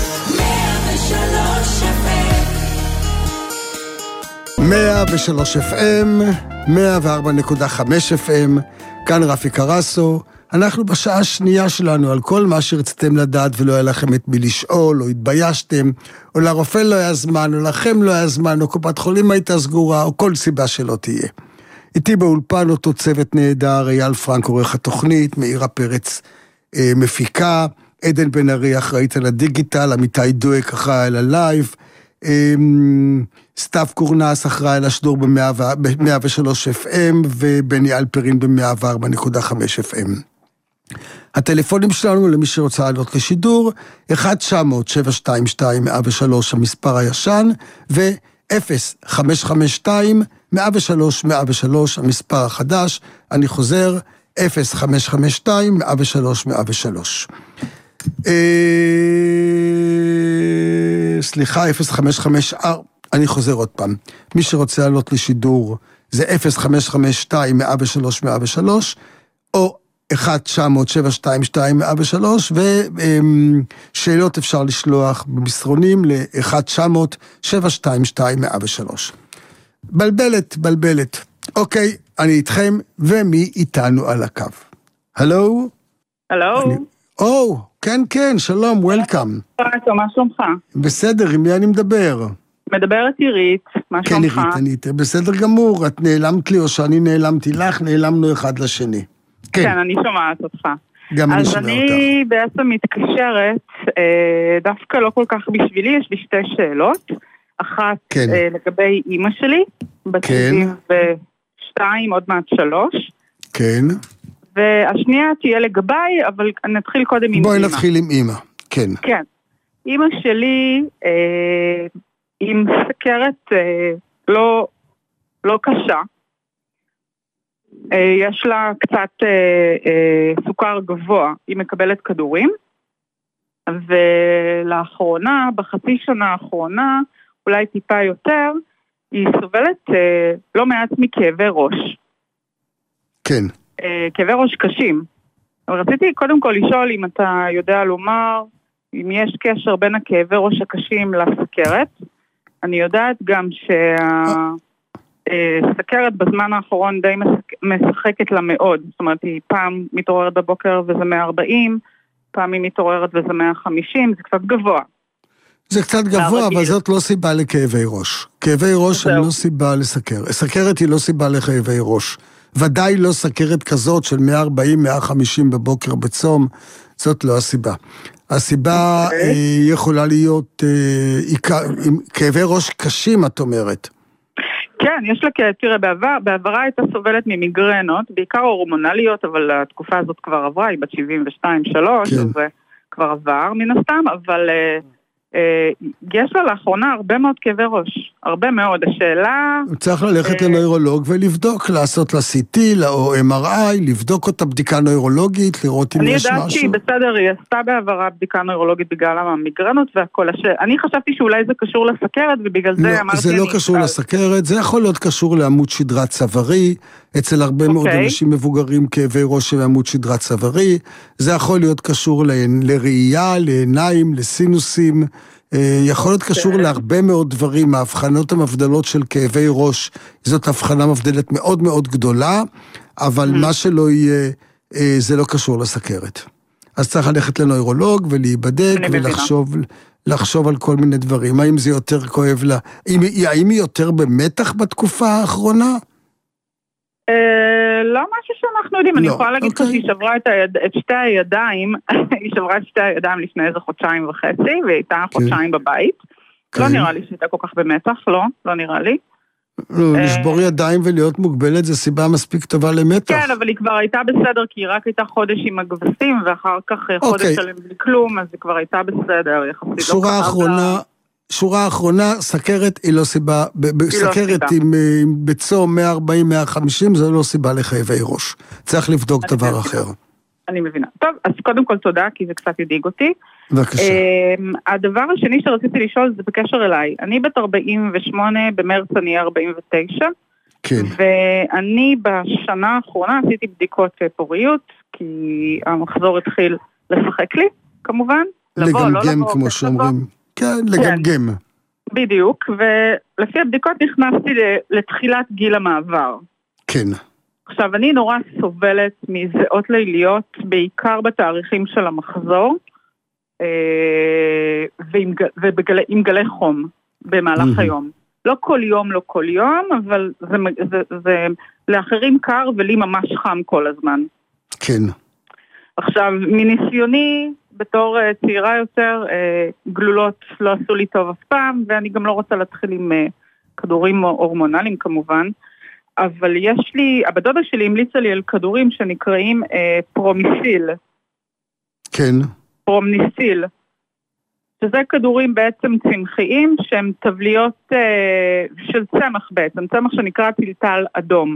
103 FM, 104.5 FM, כאן רפי קרסו. אנחנו בשעה השנייה שלנו על כל מה שרציתם לדעת ולא היה לכם את מי לשאול, או התביישתם, או לרופא לא היה זמן, או לכם לא היה זמן, או קופת חולים הייתה סגורה, או כל סיבה שלא תהיה. איתי באולפן אותו צוות נהדר, אייל פרנק עורך התוכנית, מאירה פרץ מפיקה, עדן בן ארי אחראית על הדיגיטל, אמיתי דואק אחראי על הלייב, סתיו קורנס אחראי על השידור ב-103 FM, ובני אלפרין ב-104.5 FM. הטלפונים שלנו למי שרוצה לעלות לשידור, 1-900-722-103 המספר הישן, ו-0-552-103-103 המספר החדש, אני חוזר, 0-552-103-103. סליחה, 0-554, אני חוזר עוד פעם. מי שרוצה לעלות לשידור זה 0-552-103-103, או 1-900-722-103, ושאלות אפשר לשלוח במסרונים ל-1-900-722-103. בלבלת. אוקיי, אני איתכם, ומי איתנו על הקו? הלו? כן, שלום, וולקאם. מה שלומך? בסדר, עם מי אני מדבר? מדברת עירית, מה שלומך? כן, עירית, בסדר גמור, את נעלמת לי או שאני נעלמתי לך, נעלמנו אחד לשני. כן, אני שומעת אותך. גם אני שומע אותך. אז אני בעצם מתקשרת, דווקא לא כל כך בשבילי, יש לי 2 שאלות. אחת לגבי אמא שלי, בת 72, עוד מעט 3. כן. והשנייה תהיה לגביי, אבל נתחיל קודם עם אמא. בואי נתחיל עם אמא, כן. כן. אמא שלי עם סכרת לא קשה. יש לה קצת סוכר גבוה, היא מקבלת כדורים, ולאחרונה, בחצי שנה האחרונה, אולי טיפה יותר, היא סובלת לא מעט מכאבי ראש. כן. כאבי ראש קשים. אבל רציתי קודם כל לשאול אם אתה יודע לומר, אם יש קשר בין הכאבי ראש הקשים לסכרת. אני יודעת גם סכרת בזמן האחרון די משחקת לה מאוד, זאת אומרת היא פעם מתעוררת בבוקר וזה 140, פעם היא מתעוררת וזה 150, זה קצת גבוה. זה קצת גבוה, אבל זאת לא סיבה לכאבי ראש. כאבי ראש הם לא סיבה לסכרת. סכרת היא לא סיבה לכאבי ראש. ודאי לא סכרת כזאת של 140-150 בבוקר בצום, זאת לא הסיבה. הסיבה יכולה להיות כאבי ראש קשים, את אומרת. כן, יש לה, תראה, בעברה הייתה סובלת ממיגרנות, בעיקר הורמונליות, אבל התקופה הזאת כבר עברה, היא בת 72-3, אז זה כבר עבר מן הסתם, אבל יש לה לאחרונה הרבה מאוד כאבי ראש, הרבה מאוד. השאלה... צריך ללכת לנוירולוג ולבדוק, לעשות לה CT, או MRI, לבדוק אותה בדיקה נוירולוגית, לראות אם יש משהו. אני יודעת שהיא בסדר, היא עשתה בעברה בדיקה נוירולוגית בגלל המיגרנות והכל. אני חשבתי שאולי זה קשור לסכרת, ובגלל זה אמרתי... זה לא קשור לסכרת, זה יכול להיות קשור לעמוד שדרה צווארי, אצל הרבה מאוד אנשים מבוגרים כאבי ראש של עמוד שדרה צווארי, זה יכול להיות קשור לראייה, לעיניים, לסינוסים, יכול להיות קשור להרבה מאוד דברים. ההבחנות המבדלות של כאבי ראש, זאת הבחנה מבדלת מאוד מאוד גדולה, אבל מה שלא יהיה, זה לא קשור לסכרת. אז צריך ללכת לנוירולוג ולהיבדק ולחשוב על כל מיני דברים. האם זה יותר כואב לה? האם היא יותר במתח בתקופה האחרונה? לא משהו שאנחנו יודעים, אני יכולה להגיד לך שהיא שברה את שתי הידיים, היא שברה את שתי הידיים לפני איזה 1.5 חודשים, והיא הייתה 1 חודשיים בבית. לא נראה לי שהייתה כל כך במתח, לא נראה לי. לשבור ידיים ולהיות מוגבלת זה סיבה מספיק טובה למתח. כן, אבל היא כבר הייתה בסדר, כי היא רק הייתה חודש עם הגבסים, ואחר כך חודש שלם בלי כלום, אז היא כבר הייתה בסדר. שורה האחרונה, סכרת היא לא סיבה, סכרת עם בצום 140-150, זה לא סיבה לכאבי ראש. צריך לבדוק דבר אחר. אני מבינה. טוב, אז קודם כל תודה, כי זה קצת ידיג אותי. בבקשה. הדבר השני שרציתי לשאול זה בקשר אליי. אני בת 48, במרץ אני 49. כן. ואני בשנה האחרונה עשיתי בדיקות פוריות, כי המחזור התחיל לשחק לי, כמובן. לגמגם, כמו שאומרים. כן, לגמגם. בדיוק, ולפי הבדיקות נכנסתי לתחילת גיל המעבר. כן. עכשיו, אני נורא סובלת מזיעות ליליות, בעיקר בתאריכים של המחזור, ועם גלי חום במהלך היום. לא כל יום, אבל זה לאחרים קר ולי ממש חם כל הזמן. כן. עכשיו, מניסיוני, בתור צעירה יותר, גלולות לא עשו לי טוב אף פעם, ואני גם לא רוצה להתחיל עם כדורים הורמונליים כמובן, אבל יש לי, הבדודה שלי המליצה לי על כדורים שנקראים פרומיסיל. כן. פרומניסיל. שזה כדורים בעצם צמחיים, שהם תבליות של צמח בעצם, צמח שנקרא טלטל אדום.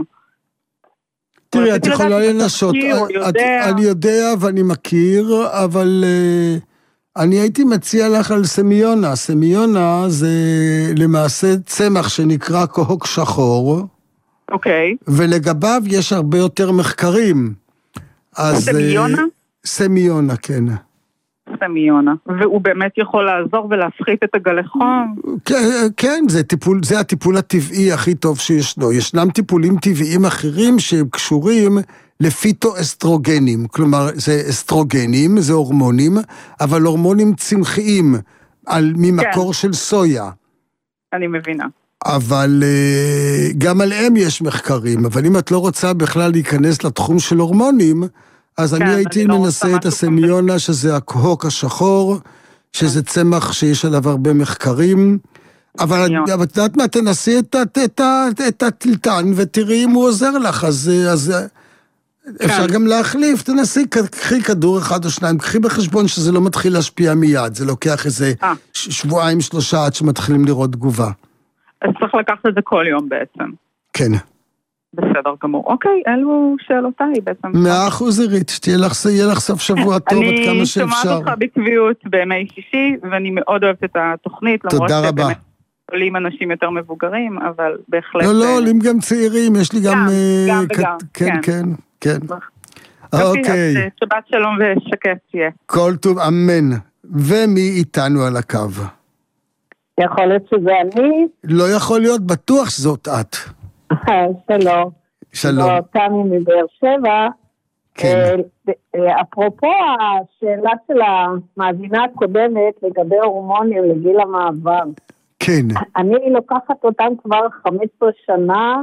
תראי, את יכולה לנסות, אני יודע ואני מכיר, אבל אני הייתי מציע לך על סמיונה. סמיונה זה למעשה צמח שנקרא קהוק שחור. אוקיי. ולגביו יש הרבה יותר מחקרים. סמיונה? סמיונה, כן. סמיונה, והוא באמת יכול לעזור ולהפחית את הגלי חום? כן, זה הטיפול הטבעי הכי טוב שישנו. ישנם טיפולים טבעיים אחרים שהם קשורים לפיטואסטרוגנים, כלומר זה אסטרוגנים, זה הורמונים, אבל הורמונים צמחיים, ממקור של סויה. אני מבינה. אבל גם עליהם יש מחקרים, אבל אם את לא רוצה בכלל להיכנס לתחום של הורמונים, אז אני הייתי מנסה את הסמיונה, שזה הקהוק השחור, שזה צמח שיש עליו הרבה מחקרים, אבל את יודעת מה, תנסי את הטלטן, ותראי אם הוא עוזר לך, אז אפשר גם להחליף, תנסי, קחי כדור 1 או 2, קחי בחשבון שזה לא מתחיל להשפיע מיד, זה לוקח איזה 2-3 עד שמתחילים לראות תגובה. אז צריך לקחת את זה כל יום בעצם. כן. בסדר גמור. אוקיי, אלו שאלותיי בעצם. 100% עירית, שתהיה לך סוף שבוע טוב עד כמה שאפשר. אני שומעת אותך בקביעות בימי שישי, ואני מאוד אוהבת את התוכנית. תודה רבה. למרות עולים אנשים יותר מבוגרים, אבל בהחלט... לא, עולים גם צעירים, יש לי גם... גם וגם. כן. אוקיי. שבת שלום ושקט תהיה. כל טוב, אמן. ומי איתנו על הקו? יכול להיות שזה אני? לא יכול להיות, בטוח שזאת את. שלום. שלום. תמי מבאר שבע. כן. אפרופו השאלה של המאזינה הקודמת לגבי הורמונים לגיל המעבר. כן. אני לוקחת אותם כבר 15 שנה,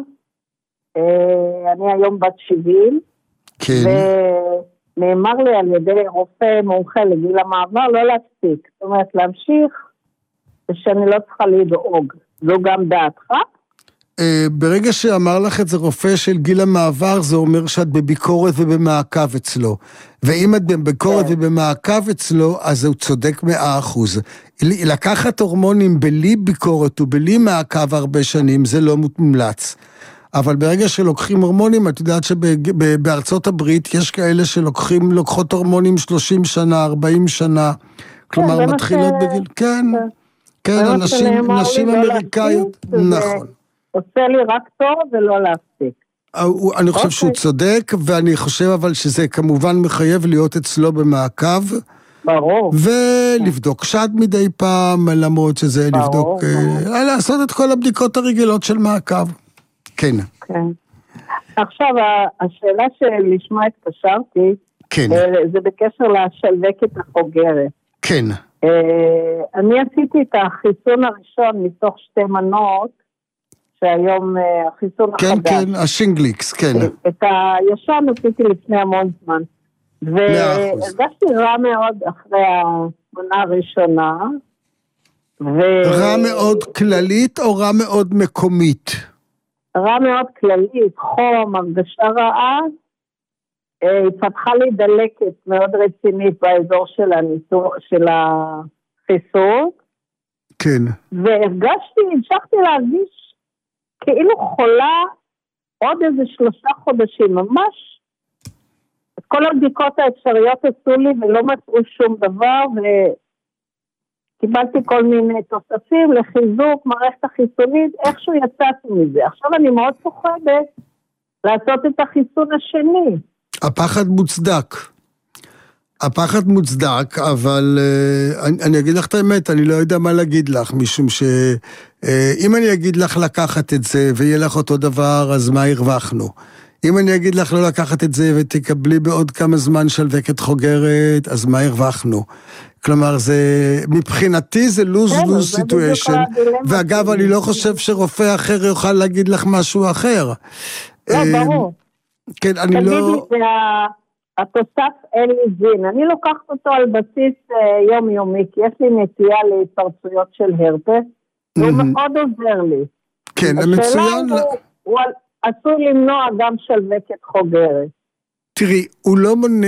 אני היום בת 70. כן. ונאמר לי על ידי רופא מומחה לגיל המעבר לא להפסיק. זאת אומרת להמשיך, ושאני לא צריכה לדאוג. זו גם דעתך? ברגע שאמר לך את זה רופא של גיל המעבר, זה אומר שאת בביקורת ובמעקב אצלו. ואם את בביקורת ובמעקב אצלו, אז הוא צודק 100%. לקחת הורמונים בלי ביקורת ובלי מעקב הרבה שנים, זה לא מומלץ. אבל ברגע שלוקחים הורמונים, את יודעת שבארצות הברית יש כאלה שלוקחות הורמונים 30 שנה, 40 שנה, כלומר מתחילות בגיל, כן, נשים אמריקאיות, נכון. עושה לי רק טוב ולא להפסיק. אני חושב שהוא צודק, ואני חושב אבל שזה כמובן מחייב להיות אצלו במעקב, ברור. ולבדוק שד מדי פעם, למרות שזה לבדוק, לעשות את כל הבדיקות הרגילות של מעקב. כן. עכשיו, השאלה שלשמה התקשרתי, זה בקשר לשלווקת החוגרת. כן. אני עשיתי את החיסון הראשון מתוך 2 מנות, שהיום החיסון החדש. כן, השינגליקס, כן. את הישן עשיתי לפני המון זמן. והרגשתי רע מאוד אחרי המנה הראשונה. רע מאוד כללית או רע מאוד מקומית? רע מאוד כללית, חום, הרגשה רעה. התפתחה לי דלקת מאוד רצינית באזור של החיסון. כן. המשכתי להרגיש כאילו חולה עוד איזה 3 חודשים, ממש. את כל הבדיקות האפשריות עשו לי ולא מצאו שום דבר, וקיבלתי כל מיני תוספים לחיזוק מערכת החיסונית, איכשהו יצאתי מזה. עכשיו אני מאוד פוחדת לעשות את החיסון השני. הפחד מוצדק. הפחד מוצדק, אבל אני אגיד לך את האמת, אני לא יודע מה להגיד לך, משום שאם אני אגיד לך לקחת את זה ויהיה לך אותו דבר, אז מה הרווחנו? אם אני אגיד לך לא לקחת את זה ותקבלי בעוד כמה זמן שלווקת חוגרת, אז מה הרווחנו? כלומר, מבחינתי זה lose-lose situation, ואגב, אני לא חושב שרופא אחר יוכל להגיד לך משהו אחר. לא, ברור. כן, אני לא... תגיד לי, התוסף אליזין, אני לוקחת אותו על בסיס יומיומי, כי יש לי נטייה להתפרצויות של הרפס, והוא מאוד עוזר לי. כן, מצוין. הוא עשוי למנוע גם שלווקת חוגרת. תראי, הוא לא מונה,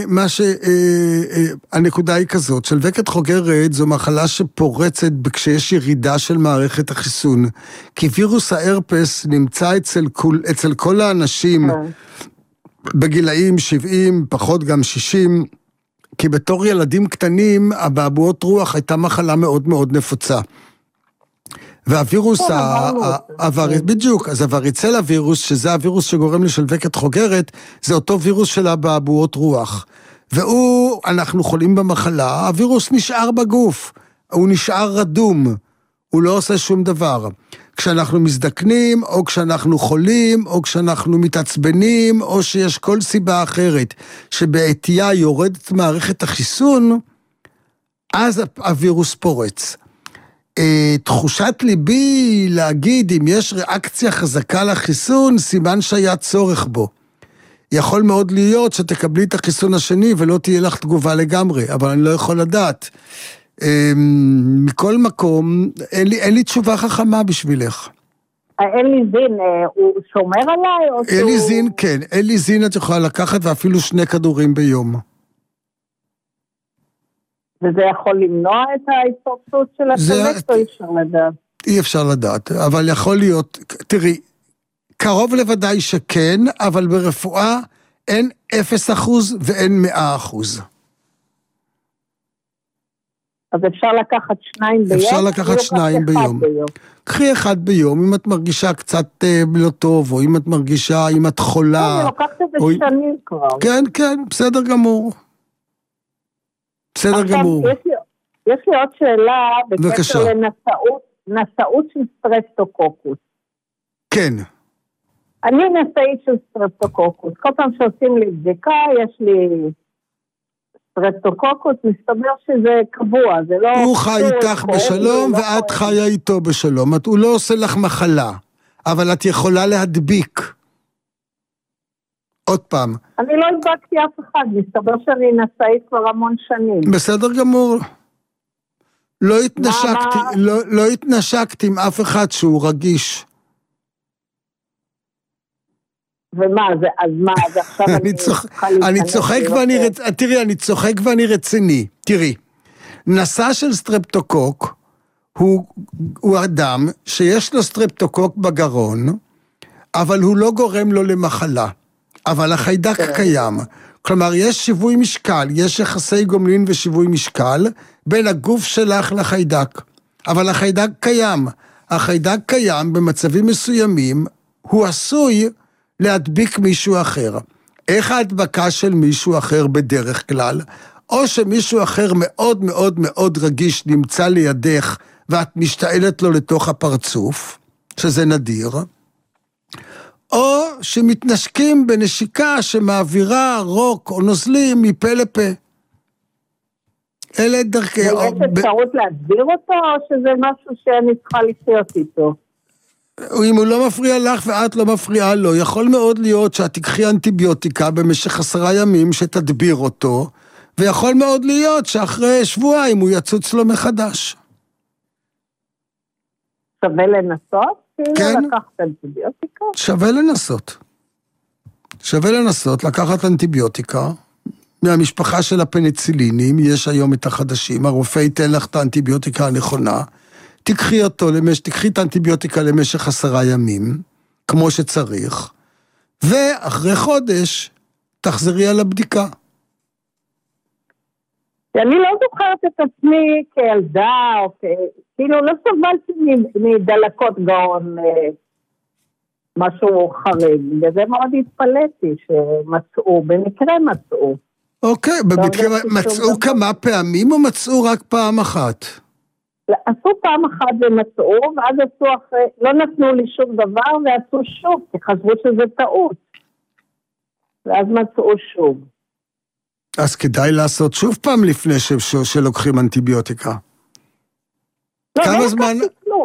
הנקודה היא כזאת, שלווקת חוגרת זו מחלה שפורצת כשיש ירידה של מערכת החיסון, כי וירוס ההרפס נמצא אצל כל האנשים בגילאים 70, פחות גם 60, כי בתור ילדים קטנים, אבעבועות רוח הייתה מחלה מאוד מאוד נפוצה. והווירוס, בדיוק, אז הווריצל הווירוס, שזה הווירוס שגורם לשלווקת חוגרת, זה אותו וירוס של אבעבועות רוח. אנחנו חולים במחלה, הווירוס נשאר בגוף, הוא נשאר רדום, הוא לא עושה שום דבר. כשאנחנו מזדקנים, או כשאנחנו חולים, או כשאנחנו מתעצבנים, או שיש כל סיבה אחרת, שבעתיה יורדת מערכת החיסון, אז הווירוס פורץ. תחושת ליבי להגיד אם יש ריאקציה חזקה לחיסון, סימן שהיה צורך בו. יכול מאוד להיות שתקבלי את החיסון השני ולא תהיה לך תגובה לגמרי, אבל אני לא יכול לדעת. מכל מקום, אין לי תשובה חכמה בשבילך. האליזין, הוא שומר עליי? אליזין, כן. אליזין את יכולה לקחת ואפילו 2 כדורים ביום. וזה יכול למנוע את ההתפרצות של השלווקת או אי אפשר לדעת? אי אפשר לדעת, אבל יכול להיות, תראי, קרוב לוודאי שכן, אבל ברפואה אין 0% ואין 100%. אז אפשר לקחת 2 ביום? אפשר לקחת 2 ביום. קחי 1 ביום, אם את מרגישה קצת לא טוב, או אם את מרגישה, אם את חולה. אני לוקחת את זה שנים כבר. כן, כן, בסדר גמור. בסדר גמור. יש לי עוד שאלה בקשר לנשאות של סטרפטוקוקוס. כן. אני נשאית של סטרפטוקוקוס. כל פעם שעושים לי בדיקה, יש לי סטרפטוקוקוס, מסתבר שזה קבוע, זה לא... הוא חי איתך בשלום ואת חיה איתו בשלום. הוא לא עושה לך מחלה, אבל את יכולה להדביק. עוד פעם. אני לא הדבקתי אף אחד, מסתבר שאני נשאית כבר המון שנים. בסדר גמור. לא התנשקתי עם אף אחד שהוא רגיש. ומה, אז מה, אז עכשיו אני צוחק ואני רציני. תראי, נשא של סטרפטוקוק הוא אדם שיש לו סטרפטוקוק בגרון, אבל הוא לא גורם לו למחלה. אבל החיידק קיים. כלומר, יש שיווי משקל, יש יחסי גומלין ושיווי משקל בין הגוף שלך לחיידק. אבל החיידק קיים. החיידק קיים במצבים מסוימים, הוא עשוי להדביק מישהו אחר. איך ההדבקה של מישהו אחר בדרך כלל? או שמישהו אחר מאוד מאוד מאוד רגיש נמצא לידך, ואת משתעלת לו לתוך הפרצוף, שזה נדיר, או שמתנשקים בנשיקה שמעבירה רוק או נוזלים מפה לפה. אלה דרכי... יש אפשרות להסביר אותו, או שזה משהו שאני צריכה לחיות איתו? אם הוא לא מפריע לך ואת לא מפריעה לו, יכול מאוד להיות שאת תקחי אנטיביוטיקה במשך 10 ימים שתדביר אותו, ויכול מאוד להיות שאחרי שבועיים הוא יצוץ לו מחדש. שווה לנסות? כן. לקחת אנטיביוטיקה? שווה לנסות לקחת אנטיביוטיקה, מהמשפחה של הפניצילינים, יש היום את החדשים, הרופא ייתן לך את האנטיביוטיקה הנכונה, תקחי את האנטיביוטיקה למשך 10 ימים, כמו שצריך, ואחרי חודש תחזרי על הבדיקה. אני לא זוכרת את עצמי כילדה, כאילו לא סבלתי מדלקות גאון, משהו חריג, וזה מאוד התפלאתי במקרה מצאו. אוקיי, במקרה מצאו כמה פעמים או מצאו רק פעם אחת? עשו פעם אחת ומצאו, ואז עשו אחרי, לא נתנו לי שום דבר, ועשו שוב, כי חשבו שזה טעות. ואז מצאו שוב. אז כדאי לעשות שוב פעם לפני שלוקחים אנטיביוטיקה. כמה זמן?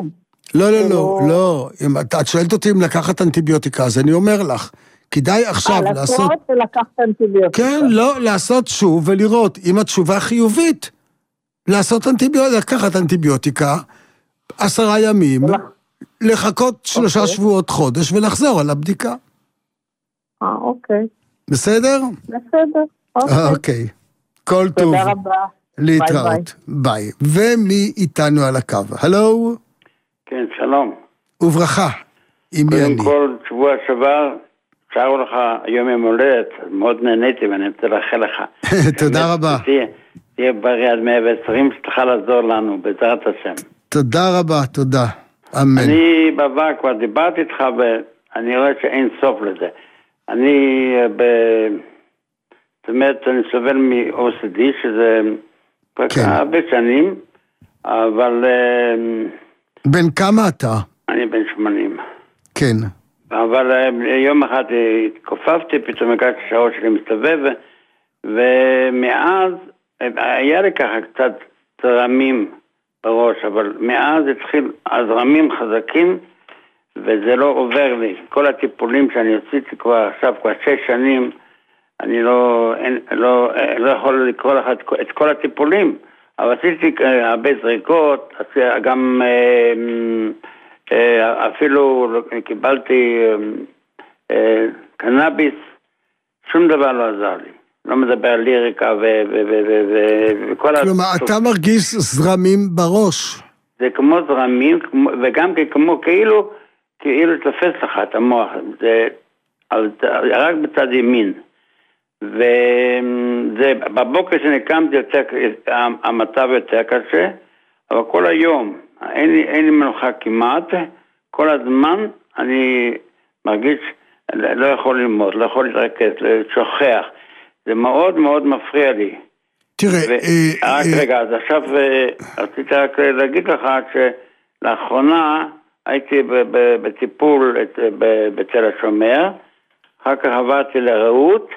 לא. את שואלת אותי אם לקחת אנטיביוטיקה, אז אני אומר לך, כדאי עכשיו לעשות... ולקחת אנטיביוטיקה. כן, לא, לעשות שוב ולראות, אם התשובה חיובית, לקחת אנטיביוטיקה, 10 ימים, לחכות 3 שבועות חודש, ולחזור על הבדיקה. אוקיי. בסדר? בסדר. אוקיי. כל טוב. תודה רבה. להתראות. ביי. ומי איתנו על הקו? הלו? כן, שלום. וברכה. קודם כל, שבוע שעבר, שרו לך היום יום הולדת, מאוד נהניתי ואני רוצה לאחל לך. תודה רבה. תהיה בריא עד 120, שתוכל לעזור לנו, בעזרת השם. תודה רבה, תודה. אמן. אני בעבר כבר דיברתי איתך ואני רואה שאין סוף לזה. זאת אומרת, אני סובל מ-OCD, שזה הרבה שנים, אבל... בן כמה אתה? אני בן 80. כן. אבל יום אחד התכופפתי, פתאום הגעתי שעות שלי מסתובב, ומאז היה לי ככה קצת זרמים בראש, אבל מאז התחיל הזרמים חזקים, וזה לא עובר לי. כל הטיפולים שאני עשיתי כבר 6 שנים, אני לא יכול לקרוא לך את כל הטיפולים, אבל עשיתי הרבה זריקות, גם אפילו קיבלתי קנאביס, שום דבר לא עזר לי. לא מדבר על ליריקה וכל... כלומר, אתה מרגיש זרמים בראש. זה כמו זרמים, וגם כמו כאילו תופס לך את המוח, זה רק בצד ימין. וזה בבוקר שנקמתי המצב יותר קשה, אבל כל היום אין לי מנוחה כמעט, כל הזמן אני מרגיש לא יכול ללמוד, לא יכול להתרכז, שוכח, זה מאוד מאוד מפריע לי. תראה, רגע, אז עכשיו רציתי רק להגיד לך שלאחרונה הייתי בטיפול בתל השומר, אחר כך עברתי לרעות,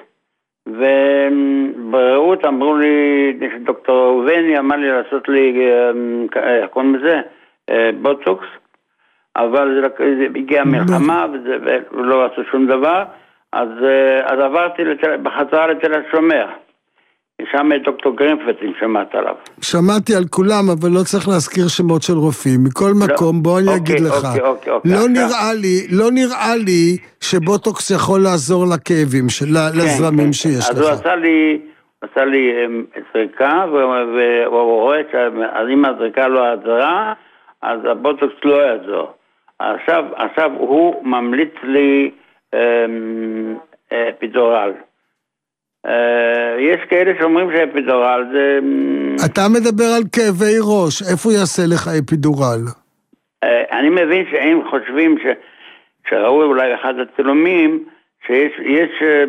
וברעות אמרו לי, דוקטור ראובני אמר לי לעשות לי, קוראים לזה, בוטוקס, אבל זה הגיעה מלחמה ולא עשו שום דבר, אז עברתי בחזרה לתל השומר. שם דוקטור גרינפלד, אם שמעת עליו. שמעתי על כולם, אבל לא צריך להזכיר שמות של רופאים. מכל מקום, בוא אני אגיד לך. לא נראה לי שבוטוקס יכול לעזור לכאבים, לזרמים שיש לך. אז הוא עשה לי זריקה, והוא רואה שאם הזריקה לא עזרה, אז הבוטוקס לא יעזור. עכשיו הוא ממליץ לי אפידורל. יש כאלה שאומרים שאפידורל זה... אתה מדבר על כאבי ראש, איפה יעשה לך אפידורל? אני מבין שהם חושבים שראו אולי אחד הצילומים, שיש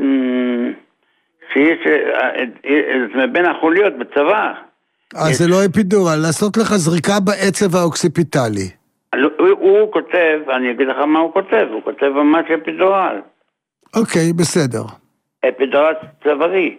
בין החוליות בצבא. אז זה לא אפידורל, לעשות לך זריקה בעצב האוקסיפיטלי. הוא כותב, אני אגיד לך מה הוא כותב, הוא כותב ממש אפידורל. אוקיי, בסדר. אפידורל צווארי.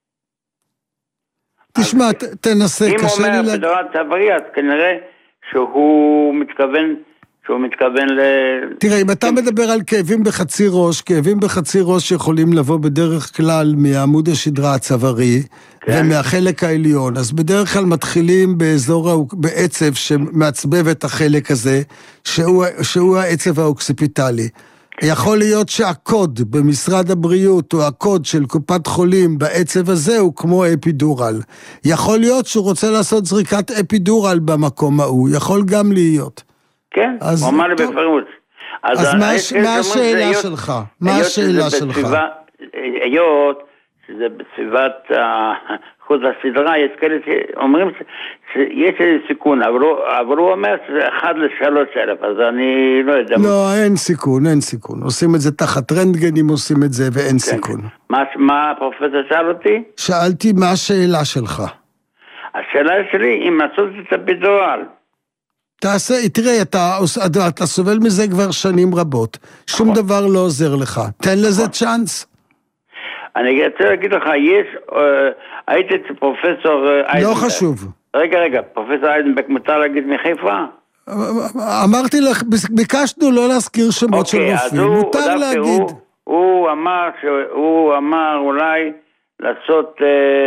תשמע, תנסה, קשה לי... אם הוא אומר אפידורל צווארי, אז כנראה שהוא מתכוון תראה, אם אתה מדבר על כאבים בחצי ראש, כאבים בחצי ראש יכולים לבוא בדרך כלל מעמוד השדרה הצווארי, ומהחלק העליון. אז בדרך כלל מתחילים בעצב שמעצבב את החלק הזה, שהוא העצב האוקסיפיטלי. יכול להיות שהקוד במשרד הבריאות, או הקוד של קופת חולים בעצב הזה, הוא כמו אפידורל. יכול להיות שהוא רוצה לעשות זריקת אפידורל במקום ההוא, יכול גם להיות. כן, הוא אמר לי בפירוש. אז מה השאלה שלך? מה השאלה שלך? היות שזה בסביבת חוץ הסדרה, יש כאלה שאומרים שיש איזה סיכון, אבל הוא אומר שזה 1:3,000, אז אני לא יודע. לא, אין סיכון. עושים את זה תחת רנטגנים, עושים את זה ואין סיכון. מה הפרופסור שאל אותי? שאלתי מה השאלה שלך. השאלה שלי, אם לעשות את הפידורל. תראה, אתה סובל מזה כבר שנים רבות. שום דבר לא עוזר לך. תן לזה צ'אנס. אני רוצה להגיד לך, הייתי אצל פרופסור אייזנברג. לא חשוב. רגע, פרופסור אייזנברג, מותר להגיד מחיפה? אמרתי לך, ביקשנו לא להזכיר שמות של רופאים, מותר להגיד. הוא אמר אולי לעשות...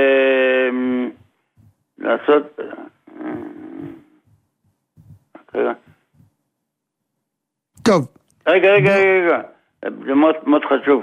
טוב. רגע. זה מאוד חשוב.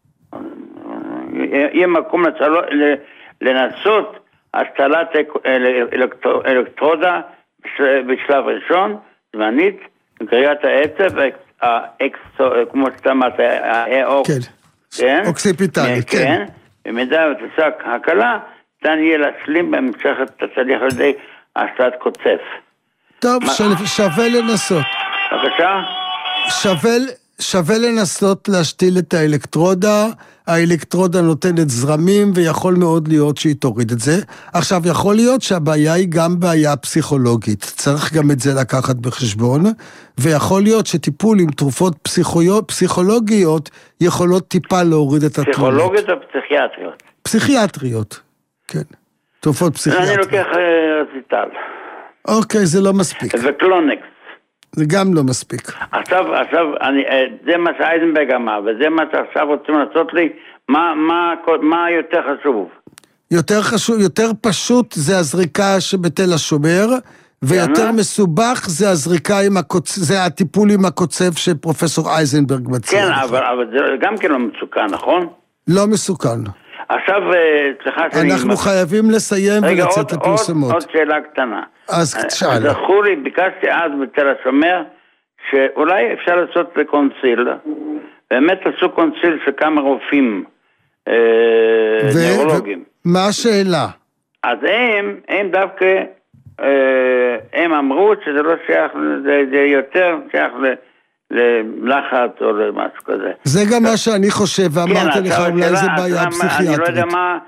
יהיה מקום לנסות השתלת אלקטרודה בשלב ראשון, זמנית, גריעת העצב, כמו שאתה אמרת, אוקסיפיטלי, כן. במידה ותעסק הקלה, ניתן יהיה להשלים בהמשך את התהליך על ידי השתלת קוצף. טוב, שווה לנסות. בבקשה? שווה לנסות להשתיל את האלקטרודה, האלקטרודה נותנת זרמים, ויכול מאוד להיות שהיא תוריד את זה. עכשיו, יכול להיות שהבעיה היא גם בעיה פסיכולוגית, צריך גם את זה לקחת בחשבון, ויכול להיות שטיפול עם תרופות פסיכולוגיות, יכולות טיפה להוריד את התלונות. פסיכולוגיות או פסיכיאטריות? פסיכיאטריות, כן. תרופות פסיכיאטריות. אני לוקח רציטל. אוקיי, זה לא מספיק. וקלונקס. זה גם לא מספיק. עכשיו, זה מה שאייזנברג אמר, וזה מה שעכשיו רוצים לעשות לי, מה יותר חשוב? יותר פשוט זה הזריקה שבתל השומר, ויותר מסובך זה הזריקה זה הטיפול עם הקוצב שפרופסור אייזנברג מציע. כן, אבל זה גם כן לא מסוכן, נכון? לא מסוכן. עכשיו, סליחה שאני... אנחנו חייבים לסיים ולצאת לפרסומות. עוד שאלה קטנה. אז שאלה. זכו לי, ביקשתי אז בתל השומר, שאולי אפשר לעשות קונסיל, באמת עשו קונסיל של כמה רופאים נאורולוגים. מה השאלה? אז הם דווקא, הם אמרו שזה לא שייך, זה יותר שייך ללחץ או למשהו כזה. זה גם מה שאני חושב, ואמרתי לך אולי זה בעיה פסיכיאטרית. אני לא יודע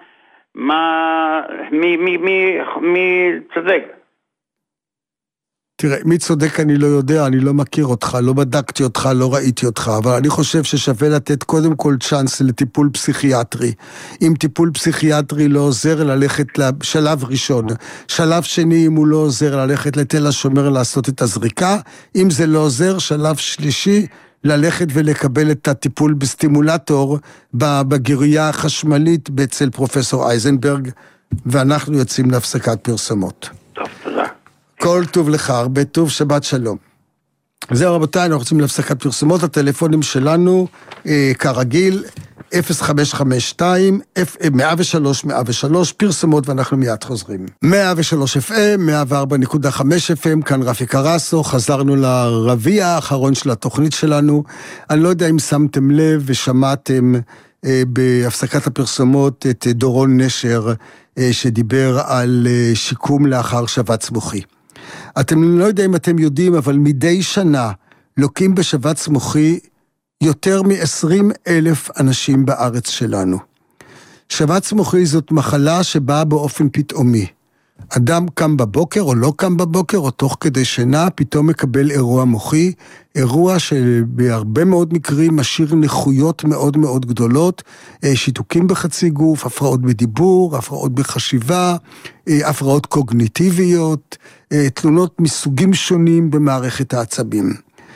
מי צודק. תראה, מי צודק אני לא יודע, אני לא מכיר אותך, לא בדקתי אותך, לא ראיתי אותך, אבל אני חושב ששווה לתת קודם כל צ'אנס לטיפול פסיכיאטרי. אם טיפול פסיכיאטרי לא עוזר, ללכת לשלב ראשון. שלב שני, אם הוא לא עוזר, ללכת לתל השומר לעשות את הזריקה. אם זה לא עוזר, שלב שלישי, ללכת ולקבל את הטיפול בסטימולטור בגיריה החשמלית אצל פרופסור אייזנברג, ואנחנו יוצאים להפסקת פרסומות. טוב, תודה. כל טוב לך, הרבה טוב, שבת שלום. זהו רבותיי, אנחנו רוצים להפסקת פרסומות, הטלפונים שלנו, כרגיל, 0552, 103, פרסומות ואנחנו מיד חוזרים. 103 FM, 104.5 FM, כאן רפי קרסו, חזרנו לרביע האחרון של התוכנית שלנו. אני לא יודע אם שמתם לב ושמעתם בהפסקת הפרסומות את דורון נשר, שדיבר על שיקום לאחר שבץ מוחי. אתם לא יודע אם אתם יודעים, אבל מדי שנה לוקים בשבץ מוחי יותר מ-20,000 אנשים בארץ שלנו. שבץ מוחי זאת מחלה שבאה באופן פתאומי. אדם קם בבוקר או לא קם בבוקר או תוך כדי שינה, פתאום מקבל אירוע מוחי, אירוע שבהרבה מאוד מקרים משאיר נכויות מאוד מאוד גדולות, שיתוקים בחצי גוף, הפרעות בדיבור, הפרעות בחשיבה, הפרעות קוגניטיביות, תלונות מסוגים שונים במערכת העצבים.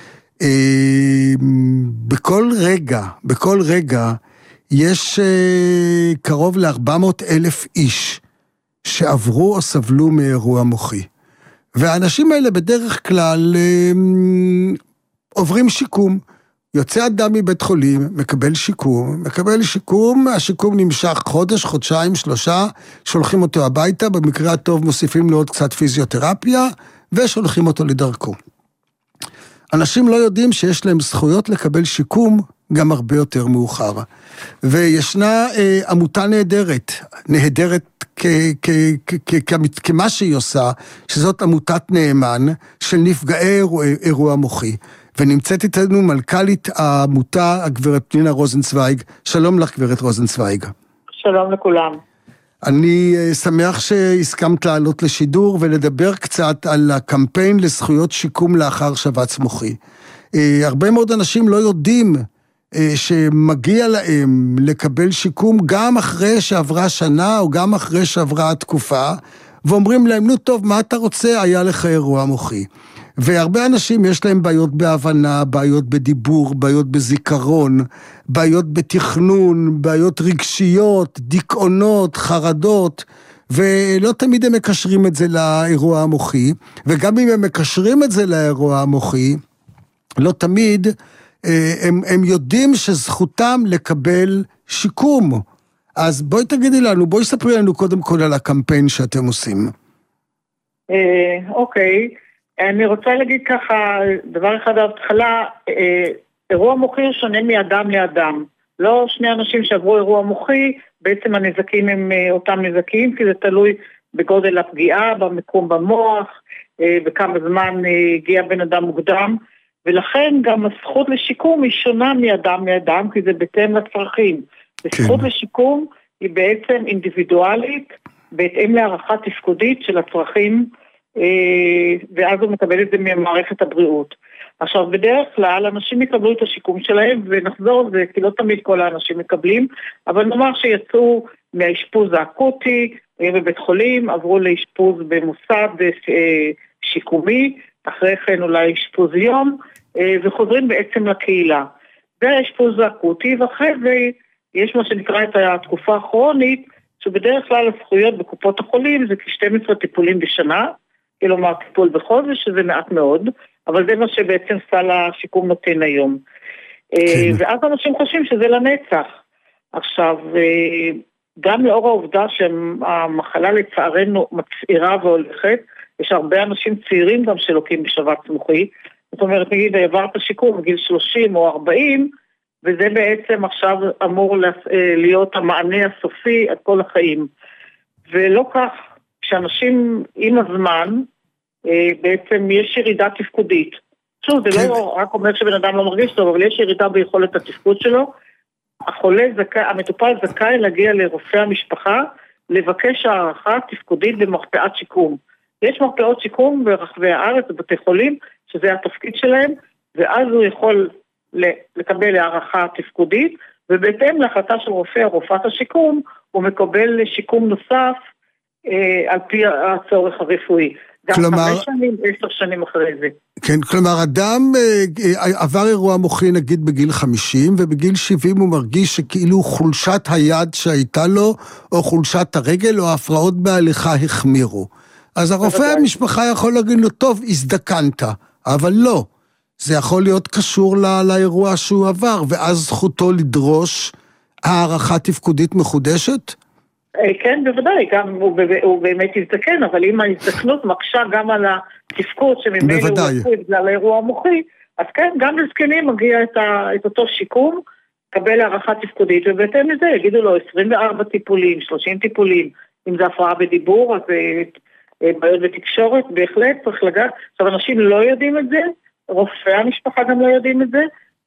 בכל רגע יש קרוב ל-400,000 איש שעברו או סבלו מאירוע מוחי. והאנשים האלה בדרך כלל עוברים שיקום. יוצא אדם מבית חולים, מקבל שיקום, השיקום נמשך חודש, חודשיים, 3, שולחים אותו הביתה, במקרה הטוב מוסיפים לו עוד קצת פיזיותרפיה, ושולחים אותו לדרכו. אנשים לא יודעים שיש להם זכויות לקבל שיקום גם הרבה יותר מאוחר. וישנה עמותה נהדרת כמה שהיא עושה, שזאת עמותת נאמן של נפגעי אירוע מוחי. ונמצאת איתנו מלכ"לית העמותה, הגברת פנינה רוזנצוויג. שלום לך, גברת רוזנצוויג. שלום לכולם. אני שמח שהסכמת לעלות לשידור ולדבר קצת על הקמפיין לזכויות שיקום לאחר שבץ מוחי. הרבה מאוד אנשים לא יודעים שמגיע להם לקבל שיקום גם אחרי שעברה שנה או גם אחרי שעברה התקופה, ואומרים להם, נו טוב, מה אתה רוצה? היה לך אירוע מוחי. והרבה אנשים יש להם בעיות בהבנה, בעיות בדיבור, בעיות בזיכרון, בעיות בתכנון, בעיות רגשיות, דיכאונות, חרדות, ולא תמיד הם מקשרים את זה לאירוע המוחי, וגם אם הם מקשרים את זה לאירוע המוחי, לא תמיד הם יודעים שזכותם לקבל שיקום. אז בואי תגידי לנו, בואי ספרי לנו קודם כל על הקמפיין שאתם עושים. אוקיי. אני רוצה להגיד ככה, דבר אחד ההתחלה, אירוע מוחי שונה מאדם לאדם. לא שני אנשים שעברו אירוע מוחי, בעצם הנזקים הם אותם נזקים, כי זה תלוי בגודל הפגיעה, במקום במוח, וכמה זמן הגיע בן אדם מוקדם, ולכן גם הזכות לשיקום היא שונה מאדם לאדם, כי זה בהתאם לצרכים. הזכות לשיקום היא בעצם אינדיבידואלית, בהתאם להערכה תפקודית של הצרכים, ואז הוא מקבל את זה ממערכת הבריאות. עכשיו, בדרך כלל, אנשים יקבלו את השיקום שלהם, ונחזור על זה, כי לא תמיד כל האנשים מקבלים, אבל נאמר שיצאו מהאשפוז האקוטי, בבית חולים, עברו לאשפוז במוסד שיקומי, אחרי כן אולי אשפוז יום, וחוזרים בעצם לקהילה. זה האשפוז האקוטי, ואחרי זה יש מה שנקרא את התקופה הכרונית, שבדרך כלל הזכויות בקופות החולים זה כ-12 טיפולים בשנה, כלומר טיפול בחודש, שזה מעט מאוד, אבל זה מה שבעצם סל השיקום נותן היום. ואז אנשים חושבים שזה לנצח. עכשיו, גם לאור העובדה שהמחלה לצערנו מצעירה והולכת, יש הרבה אנשים צעירים גם שלוקים בשבץ מוחי, זאת אומרת, נגיד, עברת שיקום בגיל 30 או 40, וזה בעצם עכשיו אמור להיות המענה הסופי על כל החיים. ולא כך, כשאנשים עם הזמן, בעצם יש ירידה תפקודית. שוב, זה לא רק אומר שבן אדם לא מרגיש טוב, אבל יש ירידה ביכולת התפקוד שלו. המטופל זכאי להגיע לרופא המשפחה, לבקש הערכה תפקודית במרפאת שיקום. יש מרפאות שיקום ברחבי הארץ, בבתי חולים, שזה התפקיד שלהם, ואז הוא יכול לקבל הערכה תפקודית, ובהתאם להחלטה של רופא או רופאת השיקום, הוא מקבל שיקום נוסף על פי הצורך הרפואי. גם 5 שנים, 10 שנים אחרי זה. כן, כלומר, אדם עבר אירוע מוחי נגיד בגיל 50, ובגיל 70 הוא מרגיש שכאילו חולשת היד שהייתה לו, או חולשת הרגל, או ההפרעות בהליכה החמירו. אז הרופא המשפחה יכול להגיד לו, טוב, הזדקנת, אבל לא. זה יכול להיות קשור לאירוע שהוא עבר, ואז זכותו לדרוש הערכה תפקודית מחודשת? כן, בוודאי, גם הוא באמת יזדקן, אבל אם ההזדקנות מקשה גם על התפקוד שממילא הוא עשוי בגלל האירוע המוחי, אז כן, גם לזקנים מגיע את אותו שיקום, קבל הערכה תפקודית, ובהתאם לזה יגידו לו 24 טיפולים, 30 טיפולים, אם זה הפרעה בדיבור, אז בעיות בתקשורת, בהחלט צריך לגעת. עכשיו, אנשים לא יודעים את זה, רופאי המשפחה גם לא יודעים את זה,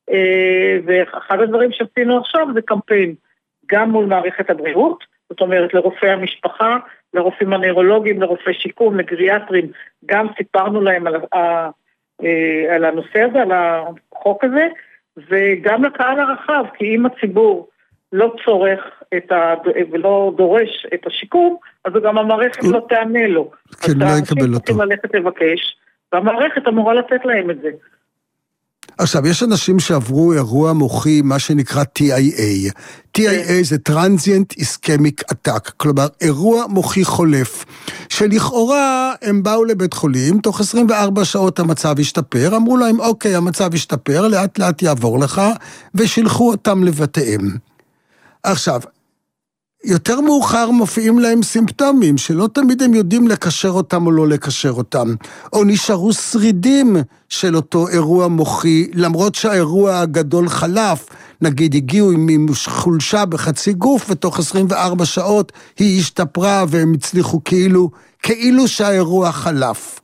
ואחד הדברים שעשינו עכשיו זה קמפיין, גם מול מערכת הבריאות, זאת אומרת לרופאי המשפחה, לרופאים הנוירולוגיים, לרופאי שיקום, לגריאטרים, גם סיפרנו להם על הנושא הזה, על החוק הזה, וגם לקהל הרחב, כי אם הציבור לא צורך ולא דורש את השיקום, אז גם המערכת לא תענה לו. כן, לא יקבל אותו. צריכים ללכת לבקש, והמערכת אמורה לתת להם את זה. עכשיו, יש אנשים שעברו אירוע מוחי, מה שנקרא TIA. TIA זה Transient Ischemic Attack, כלומר, אירוע מוחי חולף, שלכאורה הם באו לבית חולים, תוך 24 שעות המצב השתפר, אמרו להם, אוקיי, המצב השתפר, לאט לאט יעבור לך, ושילחו אותם לבתיהם. עכשיו, יותר מאוחר מופיעים להם סימפטומים, שלא תמיד הם יודעים לקשר אותם או לא לקשר אותם, או נשארו שרידים של אותו אירוע מוחי, למרות שהאירוע הגדול חלף, נגיד הגיעו עם חולשה בחצי גוף, ותוך 24 שעות היא השתפרה, והם הצליחו כאילו שהאירוע חלף.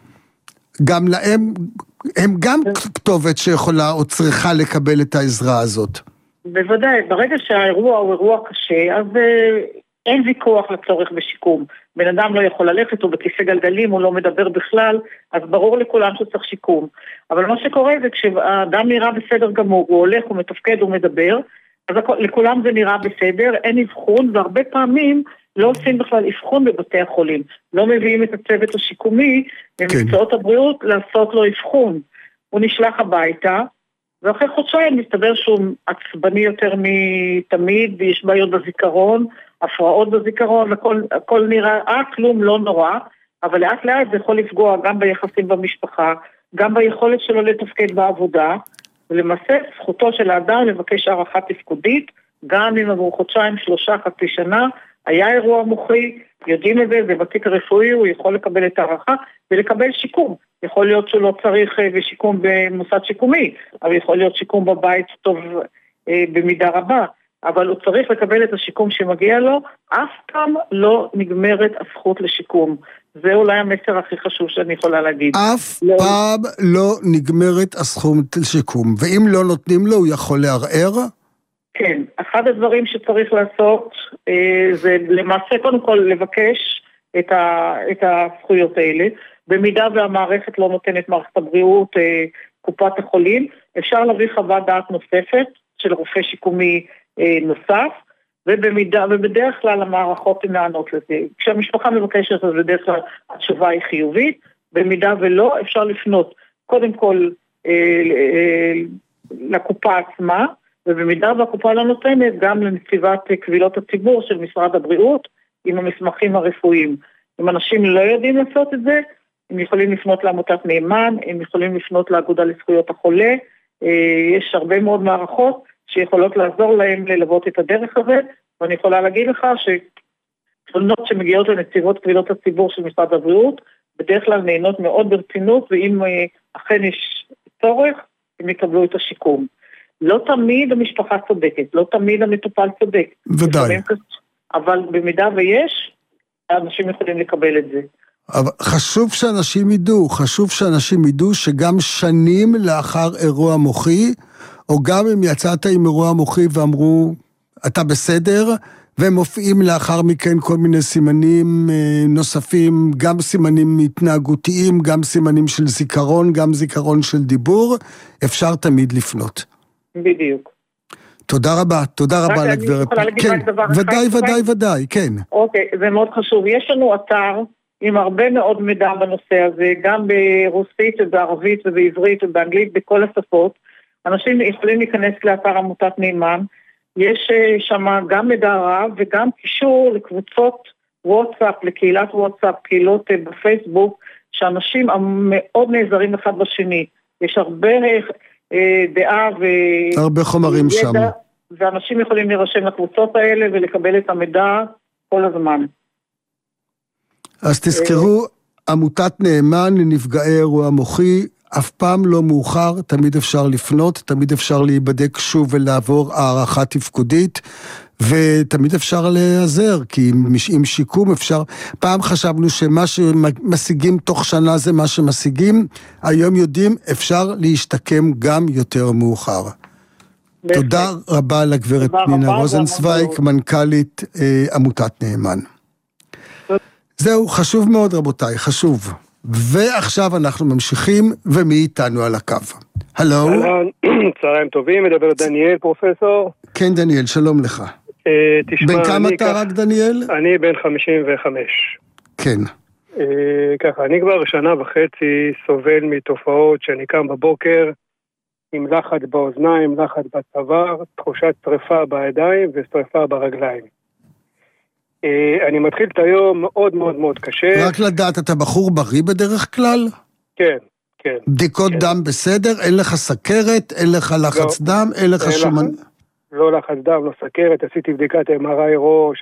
גם להם, הם גם כתובת שיכולה או צריכה לקבל את העזרה הזאת. בוודאי, ברגע שהאירוע הוא אירוע קשה, אז אין ויכוח לצורך בשיקום. בן אדם לא יכול ללכת, הוא בכיסא גלגלים, הוא לא מדבר בכלל, אז ברור לכולם שצריך שיקום. אבל מה שקורה זה כשהאדם נראה בסדר גמור, הוא הולך, הוא מתפקד, הוא מדבר, אז לכולם זה נראה בסדר, אין אבחון, והרבה פעמים לא עושים בכלל אבחון בבתי החולים. לא מביאים את הצוות השיקומי במקצועות הבריאות לעשות לו אבחון. הוא נשלח הביתה, ואחרי חודשיים מסתבר שהוא עצבני יותר מתמיד, ויש בעיות בזיכרון, הפרעות בזיכרון, הכל נראה, כלום לא נורא, אבל לאט לאט זה יכול לפגוע גם ביחסים במשפחה, גם ביכולת שלו לתפקד בעבודה, ולמעשה זכותו של האדם לבקש הערכה תפקודית, גם אם עבור חודשיים, 3, חצי שנה, היה אירוע מוחי, יודעים את זה, זה בתיק הרפואי, הוא יכול לקבל את הערכה ולקבל שיקום. יכול להיות שהוא לא צריך בשיקום במוסד שיקומי, אבל יכול להיות שיקום בבית טוב במידה רבה, אבל הוא צריך לקבל את השיקום שמגיע לו, אף פעם לא נגמרת הזכות לשיקום. זה אולי המסר הכי חשוב שאני יכולה להגיד. אף פעם לא נגמרת הזכות לשיקום, ואם לא נותנים לו, הוא יכול לערער? כן, אחד הדברים שצריך לעשות זה למעשה קודם כל לבקש את הזכויות האלה, במידה והמערכת לא נותנת מערכת הבריאות, קופת החולים, אפשר להביא חוות דעת נוספת של רופא שיקומי נוסף, ובדרך כלל המערכות הן נענות לזה. כשהמשפחה מבקשת, אז בדרך כלל התשובה היא חיובית, במידה ולא אפשר לפנות קודם כל לקופה עצמה, ובמידה והקופה לא נותנת גם לנציבת קבילות הציבור של משרד הבריאות עם המסמכים הרפואיים. אם אנשים לא יודעים לעשות את זה, הם יכולים לפנות לעמותת נאמן, הם יכולים לפנות לאגודה לזכויות החולה, יש הרבה מאוד מערכות שיכולות לעזור להם ללוות את הדרך הזה, ואני יכולה להגיד לך שתלונות שמגיעות לנציבות קבילות הציבור של משרד הבריאות, בדרך כלל נהנות מאוד ברצינות, ואם אכן יש צורך, הם יקבלו את השיקום. לא תמיד המשפחה צודקת, לא תמיד המטופל צודק. ודאי. אבל במידה ויש, האנשים יכולים לקבל את זה. אבל חשוב שאנשים ידעו שגם שנים לאחר אירוע מוחי, או גם אם יצאת עם אירוע מוחי ואמרו, אתה בסדר, והם מופיעים לאחר מכן כל מיני סימנים נוספים, גם סימנים התנהגותיים, גם סימנים של זיכרון, גם זיכרון של דיבור, אפשר תמיד לפנות. בדיוק. תודה רבה לגברת. אני יכולה להגיד רק דבר אחד? ודאי, כן. אוקיי, זה מאוד חשוב. יש לנו אתר עם הרבה מאוד מידע בנושא הזה, גם ברוסית ובערבית ובעברית ובאנגלית, בכל השפות. אנשים יכולים להיכנס לאתר עמותת נאמן, יש שם גם מידע רב וגם קישור לקבוצות וואטסאפ, לקהילת וואטסאפ, קהילות בפייסבוק, שאנשים מאוד נעזרים אחד בשני. יש הרבה דעה הרבה חומרים שם. ואנשים יכולים להירשם לקבוצות האלה ולקבל את המידע כל הזמן. אז תזכרו, עמותת נאמן לנפגעי אירוע מוחי, אף פעם לא מאוחר, תמיד אפשר לפנות, תמיד אפשר להיבדק שוב ולעבור הערכה תפקודית, ותמיד אפשר להיעזר, כי עם שיקום אפשר, פעם חשבנו שמה שמשיגים תוך שנה זה מה שמשיגים, היום יודעים אפשר להשתקם גם יותר מאוחר. תודה רבה לגברת נינה רוזנצוויג, מנכ"לית עמותת נאמן. זהו, חשוב מאוד רבותיי, חשוב. ועכשיו אנחנו ממשיכים, ומי איתנו על הקו? הלו? צהריים טובים, מדבר דניאל פרופסור. כן דניאל, שלום לך. בן כמה אתה רק דניאל? אני בן 55. כן. ככה, אני כבר שנה וחצי סובל מתופעות שאני קם בבוקר עם לחץ באוזניים, לחץ בצוואר, תחושת שריפה בידיים ושריפה ברגליים. אני מתחיל את היום מאוד מאוד מאוד קשה. רק לדעת, אתה בחור בריא בדרך כלל? כן, כן. בדיקות דם בסדר? אין לך סכרת? אין לך לחץ דם? אין לך שומן? לא לחץ דם, לא סכרת. עשיתי בדיקת MRI ראש,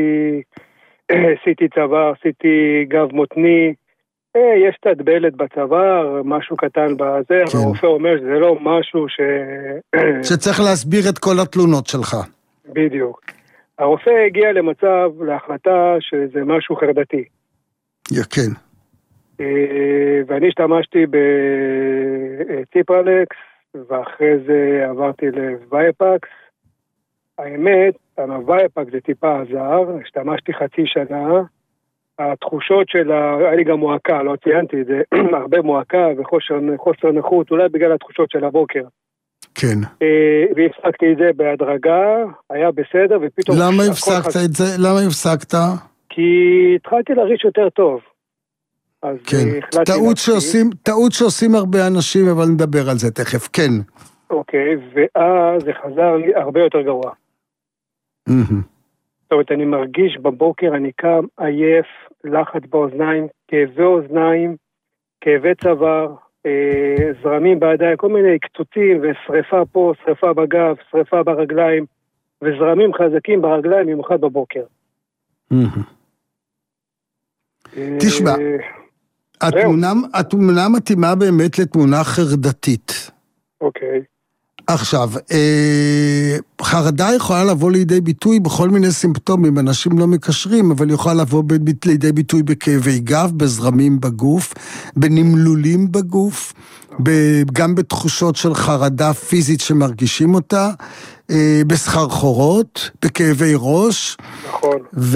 עשיתי צוואר, עשיתי גב מותני. יש תדבלת בצוואר, משהו קטן בזה. הרופא אומר שזה לא משהו שצריך להסביר את כל התלונות שלך. בדיוק. הרופא הגיע למצב, להחלטה שזה משהו חרדתי. כן. ואני השתמשתי בציפרלקס, ואחרי זה עברתי לווייפקס. האמת, הווייפקס זה טיפה עזר, השתמשתי חצי שנה. התחושות היה לי גם מועקה, לא ציינתי את זה, הרבה מועקה וחוסר נכות, אולי בגלל התחושות של הבוקר. כן. והפסקתי את זה בהדרגה, היה בסדר, ופתאום... למה הפסקת את זה? למה הפסקת? כי התחלתי להרגיש יותר טוב. כן, טעות שעושים הרבה אנשים, אבל נדבר על זה תכף, כן. אוקיי, ואז זה חזר לי הרבה יותר גרוע. זאת אומרת, אני מרגיש בבוקר, אני קם עייף, לחץ באוזניים, כאבי אוזניים, כאבי צוואר, זרמים בידיים, כל מיני קצוצים ושריפה פה, שריפה בגב, שריפה ברגליים, וזרמים חזקים ברגליים, במיוחד בבוקר. תשמע, התמונה מתאימה באמת לתמונה חרדתית. אוקיי. עכשיו, חרדה יכולה לבוא לידי ביטוי בכל מיני סימפטומים, אנשים לא מקשרים, אבל יכולה לבוא לידי ביטוי בכאבי גב, בזרמים בגוף, בנמלולים בגוף, גם בתחושות של חרדה פיזית שמרגישים אותה, בסחרחורות, בכאבי ראש. נכון.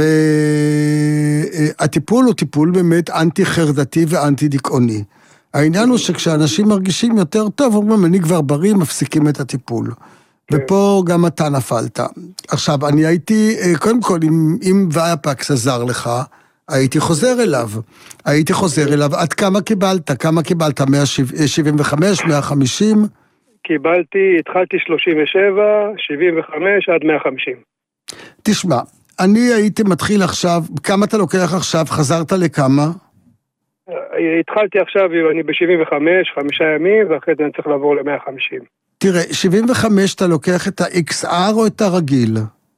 והטיפול הוא טיפול באמת אנטי-חרדתי ואנטי-דיכאוני. העניין הוא שכשאנשים מרגישים יותר טוב, אומרים, אני כבר בריא, מפסיקים את הטיפול. ופה גם אתה נפלת. עכשיו, אני הייתי, קודם כל, אם וייפקס עזר לך, הייתי חוזר אליו. עד כמה קיבלת? 175, 150? התחלתי 37, 75 עד 150. תשמע, אני הייתי מתחיל עכשיו, כמה אתה לוקח עכשיו? חזרת לכמה? התחלתי עכשיו, אני ב-75, 5 ימים, ואחרי זה אני צריך לעבור ל-150. תראה, 75 אתה לוקח את ה-XR או את הרגיל?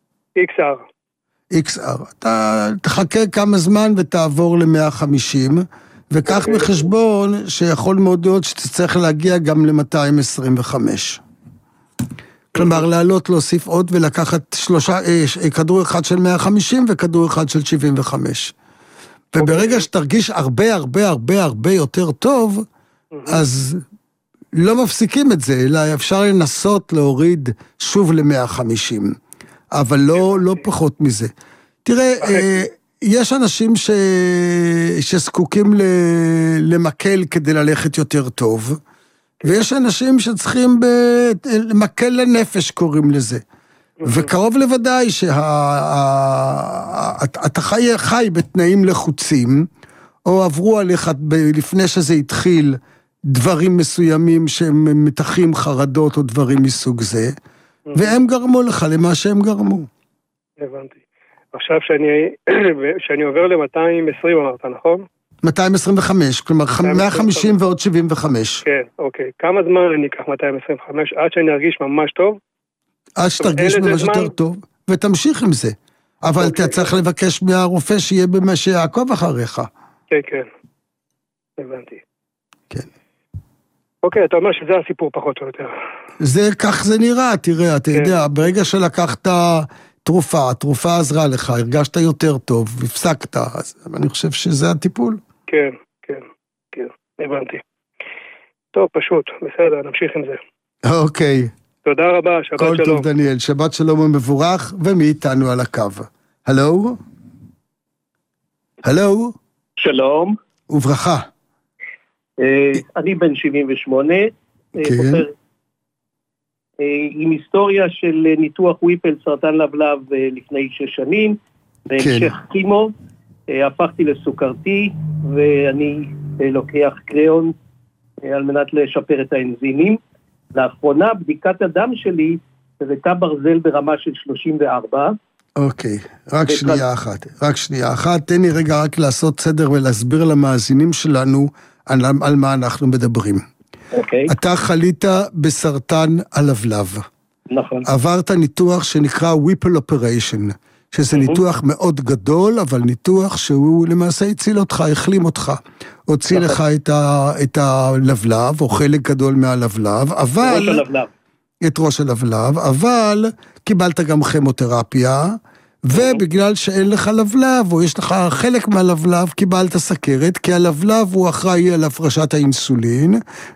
XR. אתה תחכה כמה זמן ותעבור ל-150, וכך בחשבון שיכול מאוד להיות שתצטרך להגיע גם ל-225. כלומר, לעלות, להוסיף עוד ולקחת כדור אחד של 150 וכדור אחד של 75. וברגע שתרגיש הרבה יותר טוב, אז לא מפסיקים את זה, אלא אפשר לנסות להוריד שוב ל-150, אבל לא פחות מזה. תראה, יש אנשים שזקוקים למקל כדי ללכת יותר טוב, ויש אנשים שצריכים מקל לנפש קוראים לזה. וקרוב לוודאי שאתה חי בתנאים לחוצים, או עברו עליך לפני שזה התחיל, דברים מסוימים שהם מתחים חרדות או דברים מסוג זה, והם גרמו לך למה שהם גרמו. הבנתי. עכשיו שאני עובר ל-220 אמרת, נכון? 225, כלומר 150 ועוד 75. כן, אוקיי. כמה זמן אני אקח 225 עד שאני ארגיש ממש טוב? עד שתרגיש ממש יותר טוב, ותמשיך עם זה. אבל אתה צריך לבקש מהרופא שיהיה במה שיעקוב אחריך. כן, כן. הבנתי. כן. אוקיי, אתה אומר שזה הסיפור פחות או יותר. כך זה נראה, תראה, אתה יודע, ברגע שלקחת התרופה עזרה לך, הרגשת יותר טוב, הפסקת, אז אני חושב שזה הטיפול. כן, כן, כן, הבנתי. טוב, פשוט, בסדר, נמשיך עם זה. אוקיי. תודה רבה, שבת שלום. כל טוב דניאל, שבת שלום ומבורך, ומי איתנו על הקו? הלו? הלו? שלום. וברכה. אני בן 78, כן. עם היסטוריה של ניתוח וויפל סרטן לבלב לפני 6 שנים, בהמשך קימו, הפכתי לסוכרתי, ואני לוקח קריאון על מנת לשפר את האנזימים. לאחרונה בדיקת הדם שלי הראתה ברזל ברמה של 34. אוקיי, רק שנייה אחת, תן לי רגע רק לעשות סדר ולהסביר למאזינים שלנו על מה אנחנו מדברים. אוקיי. אתה חלית בסרטן הלבלב. נכון. עברת ניתוח שנקרא וויפל אופריישן, שזה ניתוח מאוד גדול, אבל ניתוח שהוא למעשה הציל אותך, החלים אותך. הוציא לך את הלבלב, או חלק גדול מהלבלב, אבל... ראש הלבלב. את ראש הלבלב, אבל קיבלת גם כימותרפיה, ובגלל שאין לך לבלב, או יש לך חלק מהלבלב, קיבלת סכרת, כי הלבלב הוא אחראי על הפרשת האינסולין,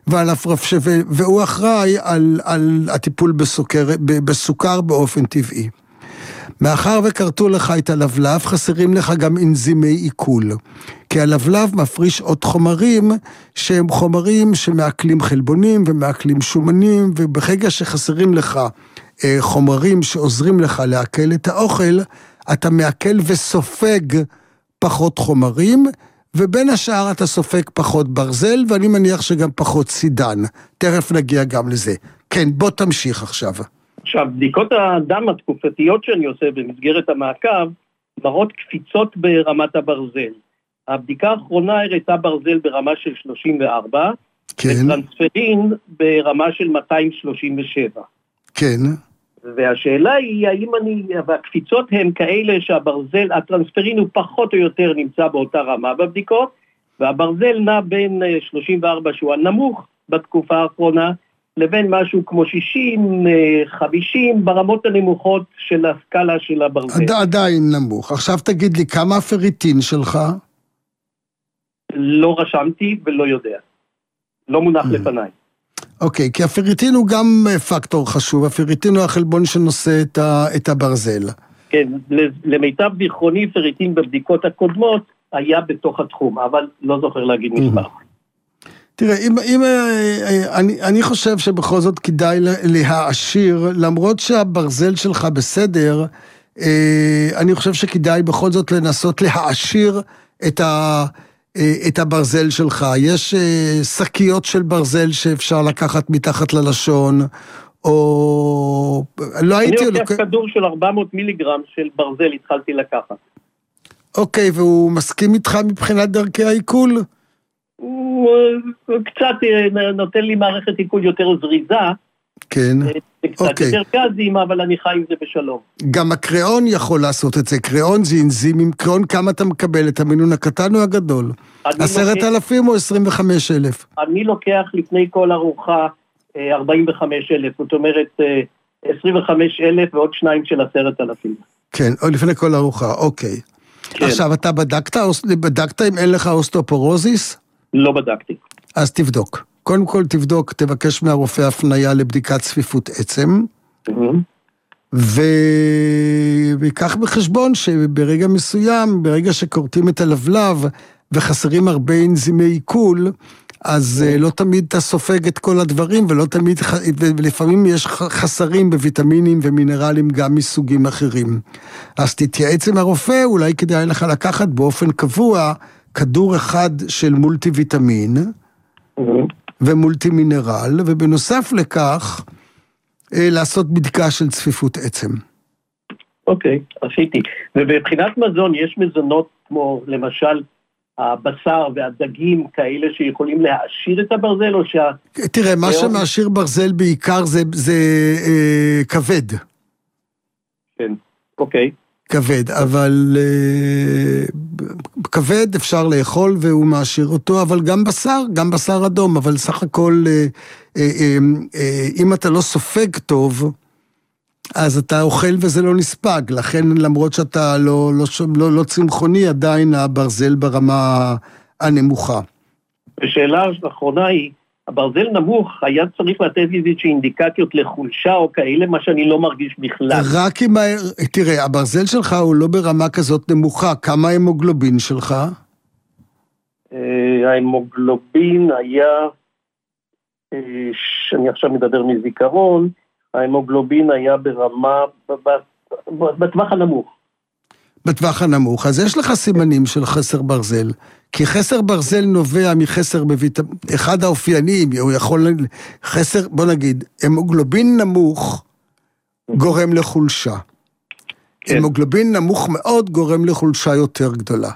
והוא אחראי על הטיפול בסוכר באופן טבעי. מאחר וקרתו לך את הלבלב, חסרים לך גם אנזימי עיכול. כי הלבלב מפריש עוד חומרים, שהם חומרים שמעכלים חלבונים ומעכלים שומנים, וברגע שחסרים לך חומרים שעוזרים לך לעכל את האוכל, אתה מעכל וסופג פחות חומרים, ובין השאר אתה סופג פחות ברזל, ואני מניח שגם פחות סידן. תכף נגיע גם לזה. כן, בוא תמשיך עכשיו. עכשיו, בדיקות הדם התקופתיות שאני עושה במסגרת המעקב, מראות קפיצות ברמת הברזל. הבדיקה האחרונה הראתה ברזל ברמה של 34, כן. וטרנספרין ברמה של 237. כן. והשאלה היא, והקפיצות הן כאלה שהברזל, הטרנספרין הוא פחות או יותר נמצא באותה רמה בבדיקות, והברזל נע בין 34 שהוא הנמוך בתקופה האחרונה, לבין משהו כמו 60, 50, ברמות הנמוכות של הסקאלה של הברזל. עדיין נמוך. עכשיו תגיד לי, כמה הפריטין שלך? לא רשמתי ולא יודע. לא מונח לפניי. אוקיי, כי הפריטין הוא גם פקטור חשוב. הפריטין הוא החלבון שנושא את הברזל. כן, למיטב זיכרוני, פריטין בבדיקות הקודמות היה בתוך התחום, אבל לא זוכר להגיד מספר. תראה, אני חושב שבכל זאת כדאי להעשיר, למרות שהברזל שלך בסדר, אני חושב שכדאי בכל זאת לנסות להעשיר את הברזל שלך. יש שקיות של ברזל שאפשר לקחת מתחת ללשון, או... אני לוקח כדור של 400 מיליגרם של ברזל, התחלתי לקחת. אוקיי, והוא מסכים איתך מבחינת דרכי העיכול? קצת נותן לי מערכת עיכול יותר זריזה. כן, קצת יותר גזים, אבל אני חי עם זה בשלום. גם הקריאון יכול לעשות את זה. קריאון זה אנזימים. קריאון כמה אתה מקבל? את המינון הקטן או הגדול? 10,000 או 25,000? אני לוקח לפני כל ארוחה 45,000. זאת אומרת 25,000 ועוד 2 של 10,000. כן, או לפני כל ארוחה, אוקיי. עכשיו, אתה בדקת אם אין לך אוסטאופורוזיס? לא בדקתי. אז תבדוק. קודם כל תבדוק, תבקש מהרופא הפניה לבדיקת צפיפות עצם, ויקח בחשבון שברגע מסוים, ברגע שקורטים את הלבלב, וחסרים הרבה אנזימי עיכול, אז לא תמיד אתה סופג את כל הדברים, ולפעמים יש חסרים בוויטמינים ומינרלים גם מסוגים אחרים. אז תתייעץ עם הרופא, אולי כדאי לך לקחת באופן קבוע כדור אחד של מולטי ויטמין, ומולטי מינרל, ובנוסף לכך, לעשות בדיקה של צפיפות עצם. אוקיי, עשיתי. ובבחינת מזון, יש מזונות כמו למשל הבשר והדגים כאלה שיכולים להעשיר את הברזל, או תראה, מה שמעשיר ברזל בעיקר זה כבד. כן, אוקיי. כבד, אבל כבד אפשר לאכול והוא מעשיר אותו, אבל גם בשר אדום, אבל סך הכל, אם אתה לא סופג טוב, אז אתה אוכל וזה לא נספג, לכן למרות שאתה לא צמחוני, עדיין הברזל ברמה הנמוכה. ושאלה האחרונה היא, הברזל נמוך, היה צריך לתת איזושהי אינדיקציות לחולשה או כאלה, מה שאני לא מרגיש בכלל. רק אם, תראה, הברזל שלך הוא לא ברמה כזאת נמוכה, כמה ההמוגלובין שלך? ההמוגלובין היה, אני עכשיו מדבר מזיכרון, ההמוגלובין היה ברמה, בטווח הנמוך. בטווח הנמוך, אז יש לך סימנים של חסר ברזל, כי חסר ברזל נובע מחסר בוויטמין, אחד האופיינים, הוא יכול, חסר, בוא נגיד, המוגלובין נמוך גורם לחולשה. כן. המוגלובין נמוך מאוד גורם לחולשה יותר גדולה.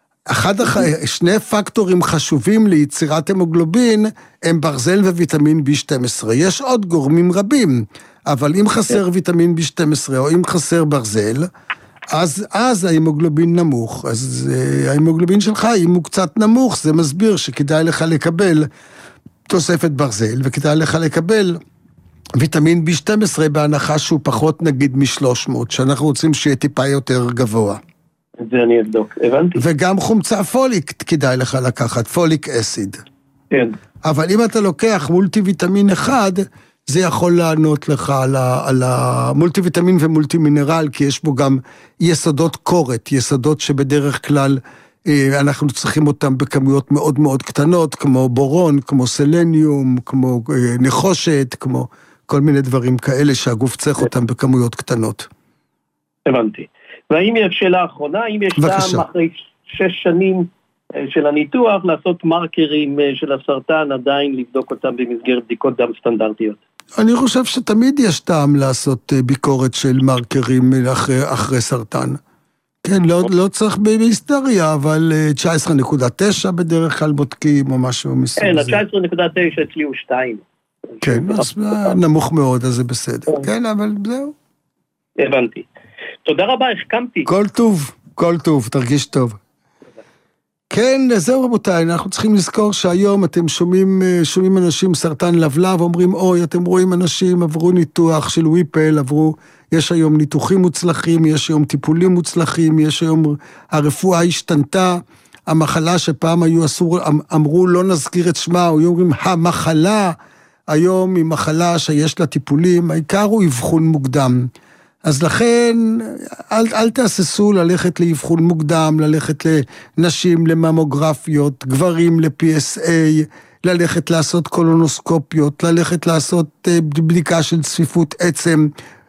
שני פקטורים חשובים ליצירת המוגלובין הם ברזל וויטמין B12. יש עוד גורמים רבים, אבל אם חסר ויטמין B12 או אם חסר ברזל, אז ההמוגלובין נמוך. אז ההמוגלובין שלך, אם הוא קצת נמוך, זה מסביר שכדאי לך לקבל תוספת ברזל, וכדאי לך לקבל ויטמין B12 בהנחה שהוא פחות נגיד מ-300, שאנחנו רוצים שיהיה טיפה יותר גבוה. את זה אני אבדוק, הבנתי. וגם חומצה פוליק כדאי לך לקחת, פוליק אסיד. כן. אבל אם אתה לוקח מולטי ויטמין אחד, זה יכול לענות לך על המולטי ויטמין ומולטי מינרל, כי יש בו גם יסודות קורת, יסודות שבדרך כלל אנחנו צריכים אותם בכמויות מאוד מאוד קטנות, כמו בורון, כמו סלניום, כמו נחושת, כמו כל מיני דברים כאלה שהגוף צריך אותם בכמויות קטנות. הבנתי. והאם יש שאלה אחרונה, האם יש טעם אחרי 6 שנים של הניתוח לעשות מרקרים של הסרטן, עדיין לבדוק אותם במסגרת בדיקות דם סטנדרטיות? אני חושב שתמיד יש טעם לעשות ביקורת של מרקרים אחרי סרטן. כן, לא צריך בהיסטריה, אבל 19.9 בדרך כלל בודקים או משהו מסוג זה. כן, 19.9 אצלי הוא 2. כן, אז נמוך מאוד, אז זה בסדר. כן, אבל זהו. הבנתי. תודה רבה, החכמתי. כל טוב, תרגיש טוב. כן, זהו רבותיי, אנחנו צריכים לזכור שהיום אתם שומעים אנשים סרטן לבלב, אומרים, אוי, אתם רואים אנשים, עברו ניתוח של וויפל, יש היום ניתוחים מוצלחים, יש היום טיפולים מוצלחים, יש היום, הרפואה השתנתה, המחלה שפעם אמרו, לא נזכיר את שמה, היו אומרים, המחלה, היום היא מחלה שיש לה טיפולים, העיקר הוא אבחון מוקדם. אז לכן, אל תעששו ללכת לאבחון מוקדם, ללכת לנשים לממוגרפיות, גברים ל-PSA, ללכת לעשות קולונוסקופיות, ללכת לעשות בדיקה של צפיפות עצם,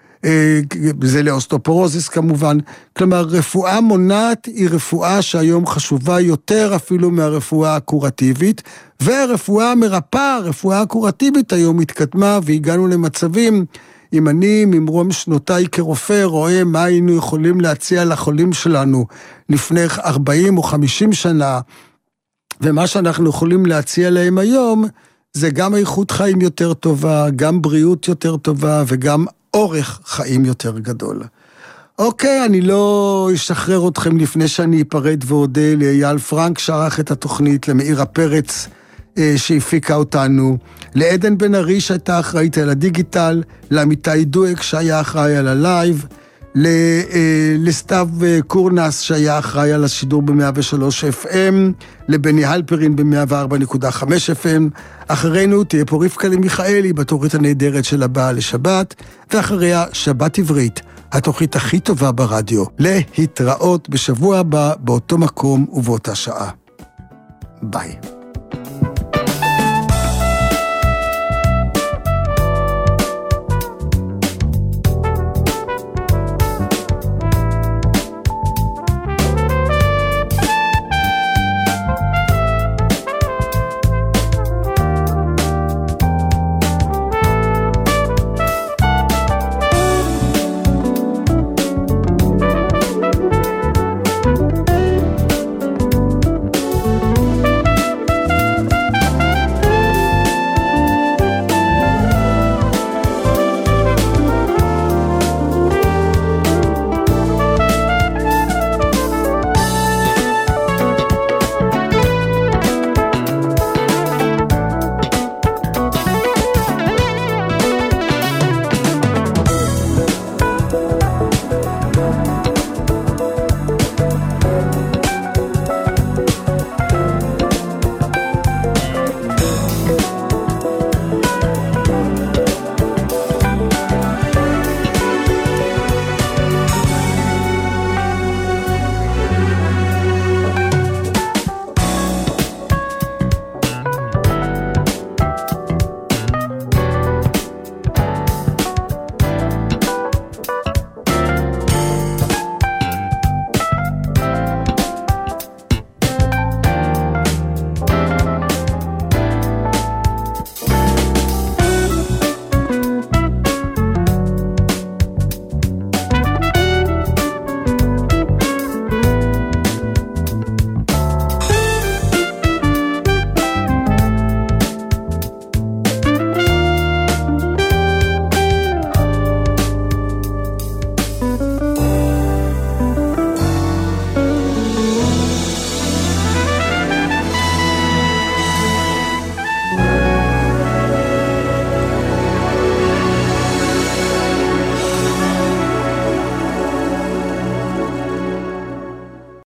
זה לאוסטופורוזיס כמובן. כלומר, רפואה מונעת היא רפואה שהיום חשובה יותר אפילו מהרפואה הקורטיבית, והרפואה המרפאה, הרפואה הקורטיבית היום התקדמה והגענו למצבים, אם אני ממרום שנותיי כרופא רואה מה היינו יכולים להציע לחולים שלנו לפני 40 או 50 שנה, ומה שאנחנו יכולים להציע להם היום, זה גם איכות חיים יותר טובה, גם בריאות יותר טובה, וגם אורך חיים יותר גדול. אוקיי, אני לא אשחרר אתכם לפני שאני אפרד ואודה לאייל פרנק שערך את התוכנית, למאירה פרץ שהפיקה אותנו, לעדן בן ארי שהייתה אחראית על הדיגיטל, לעמיתי דואק שהיה אחראי על הלייב, לסתיו קורנס שהיה אחראי על השידור ב-103 FM, לבני הלפרין ב-104.5 FM, אחרינו תהיה פה רבקה למיכאלי בתוכנית הנהדרת של הבאה לשבת, ואחריה שבת עברית, התוכנית הכי טובה ברדיו. להתראות בשבוע הבא באותו מקום ובאותה שעה. ביי.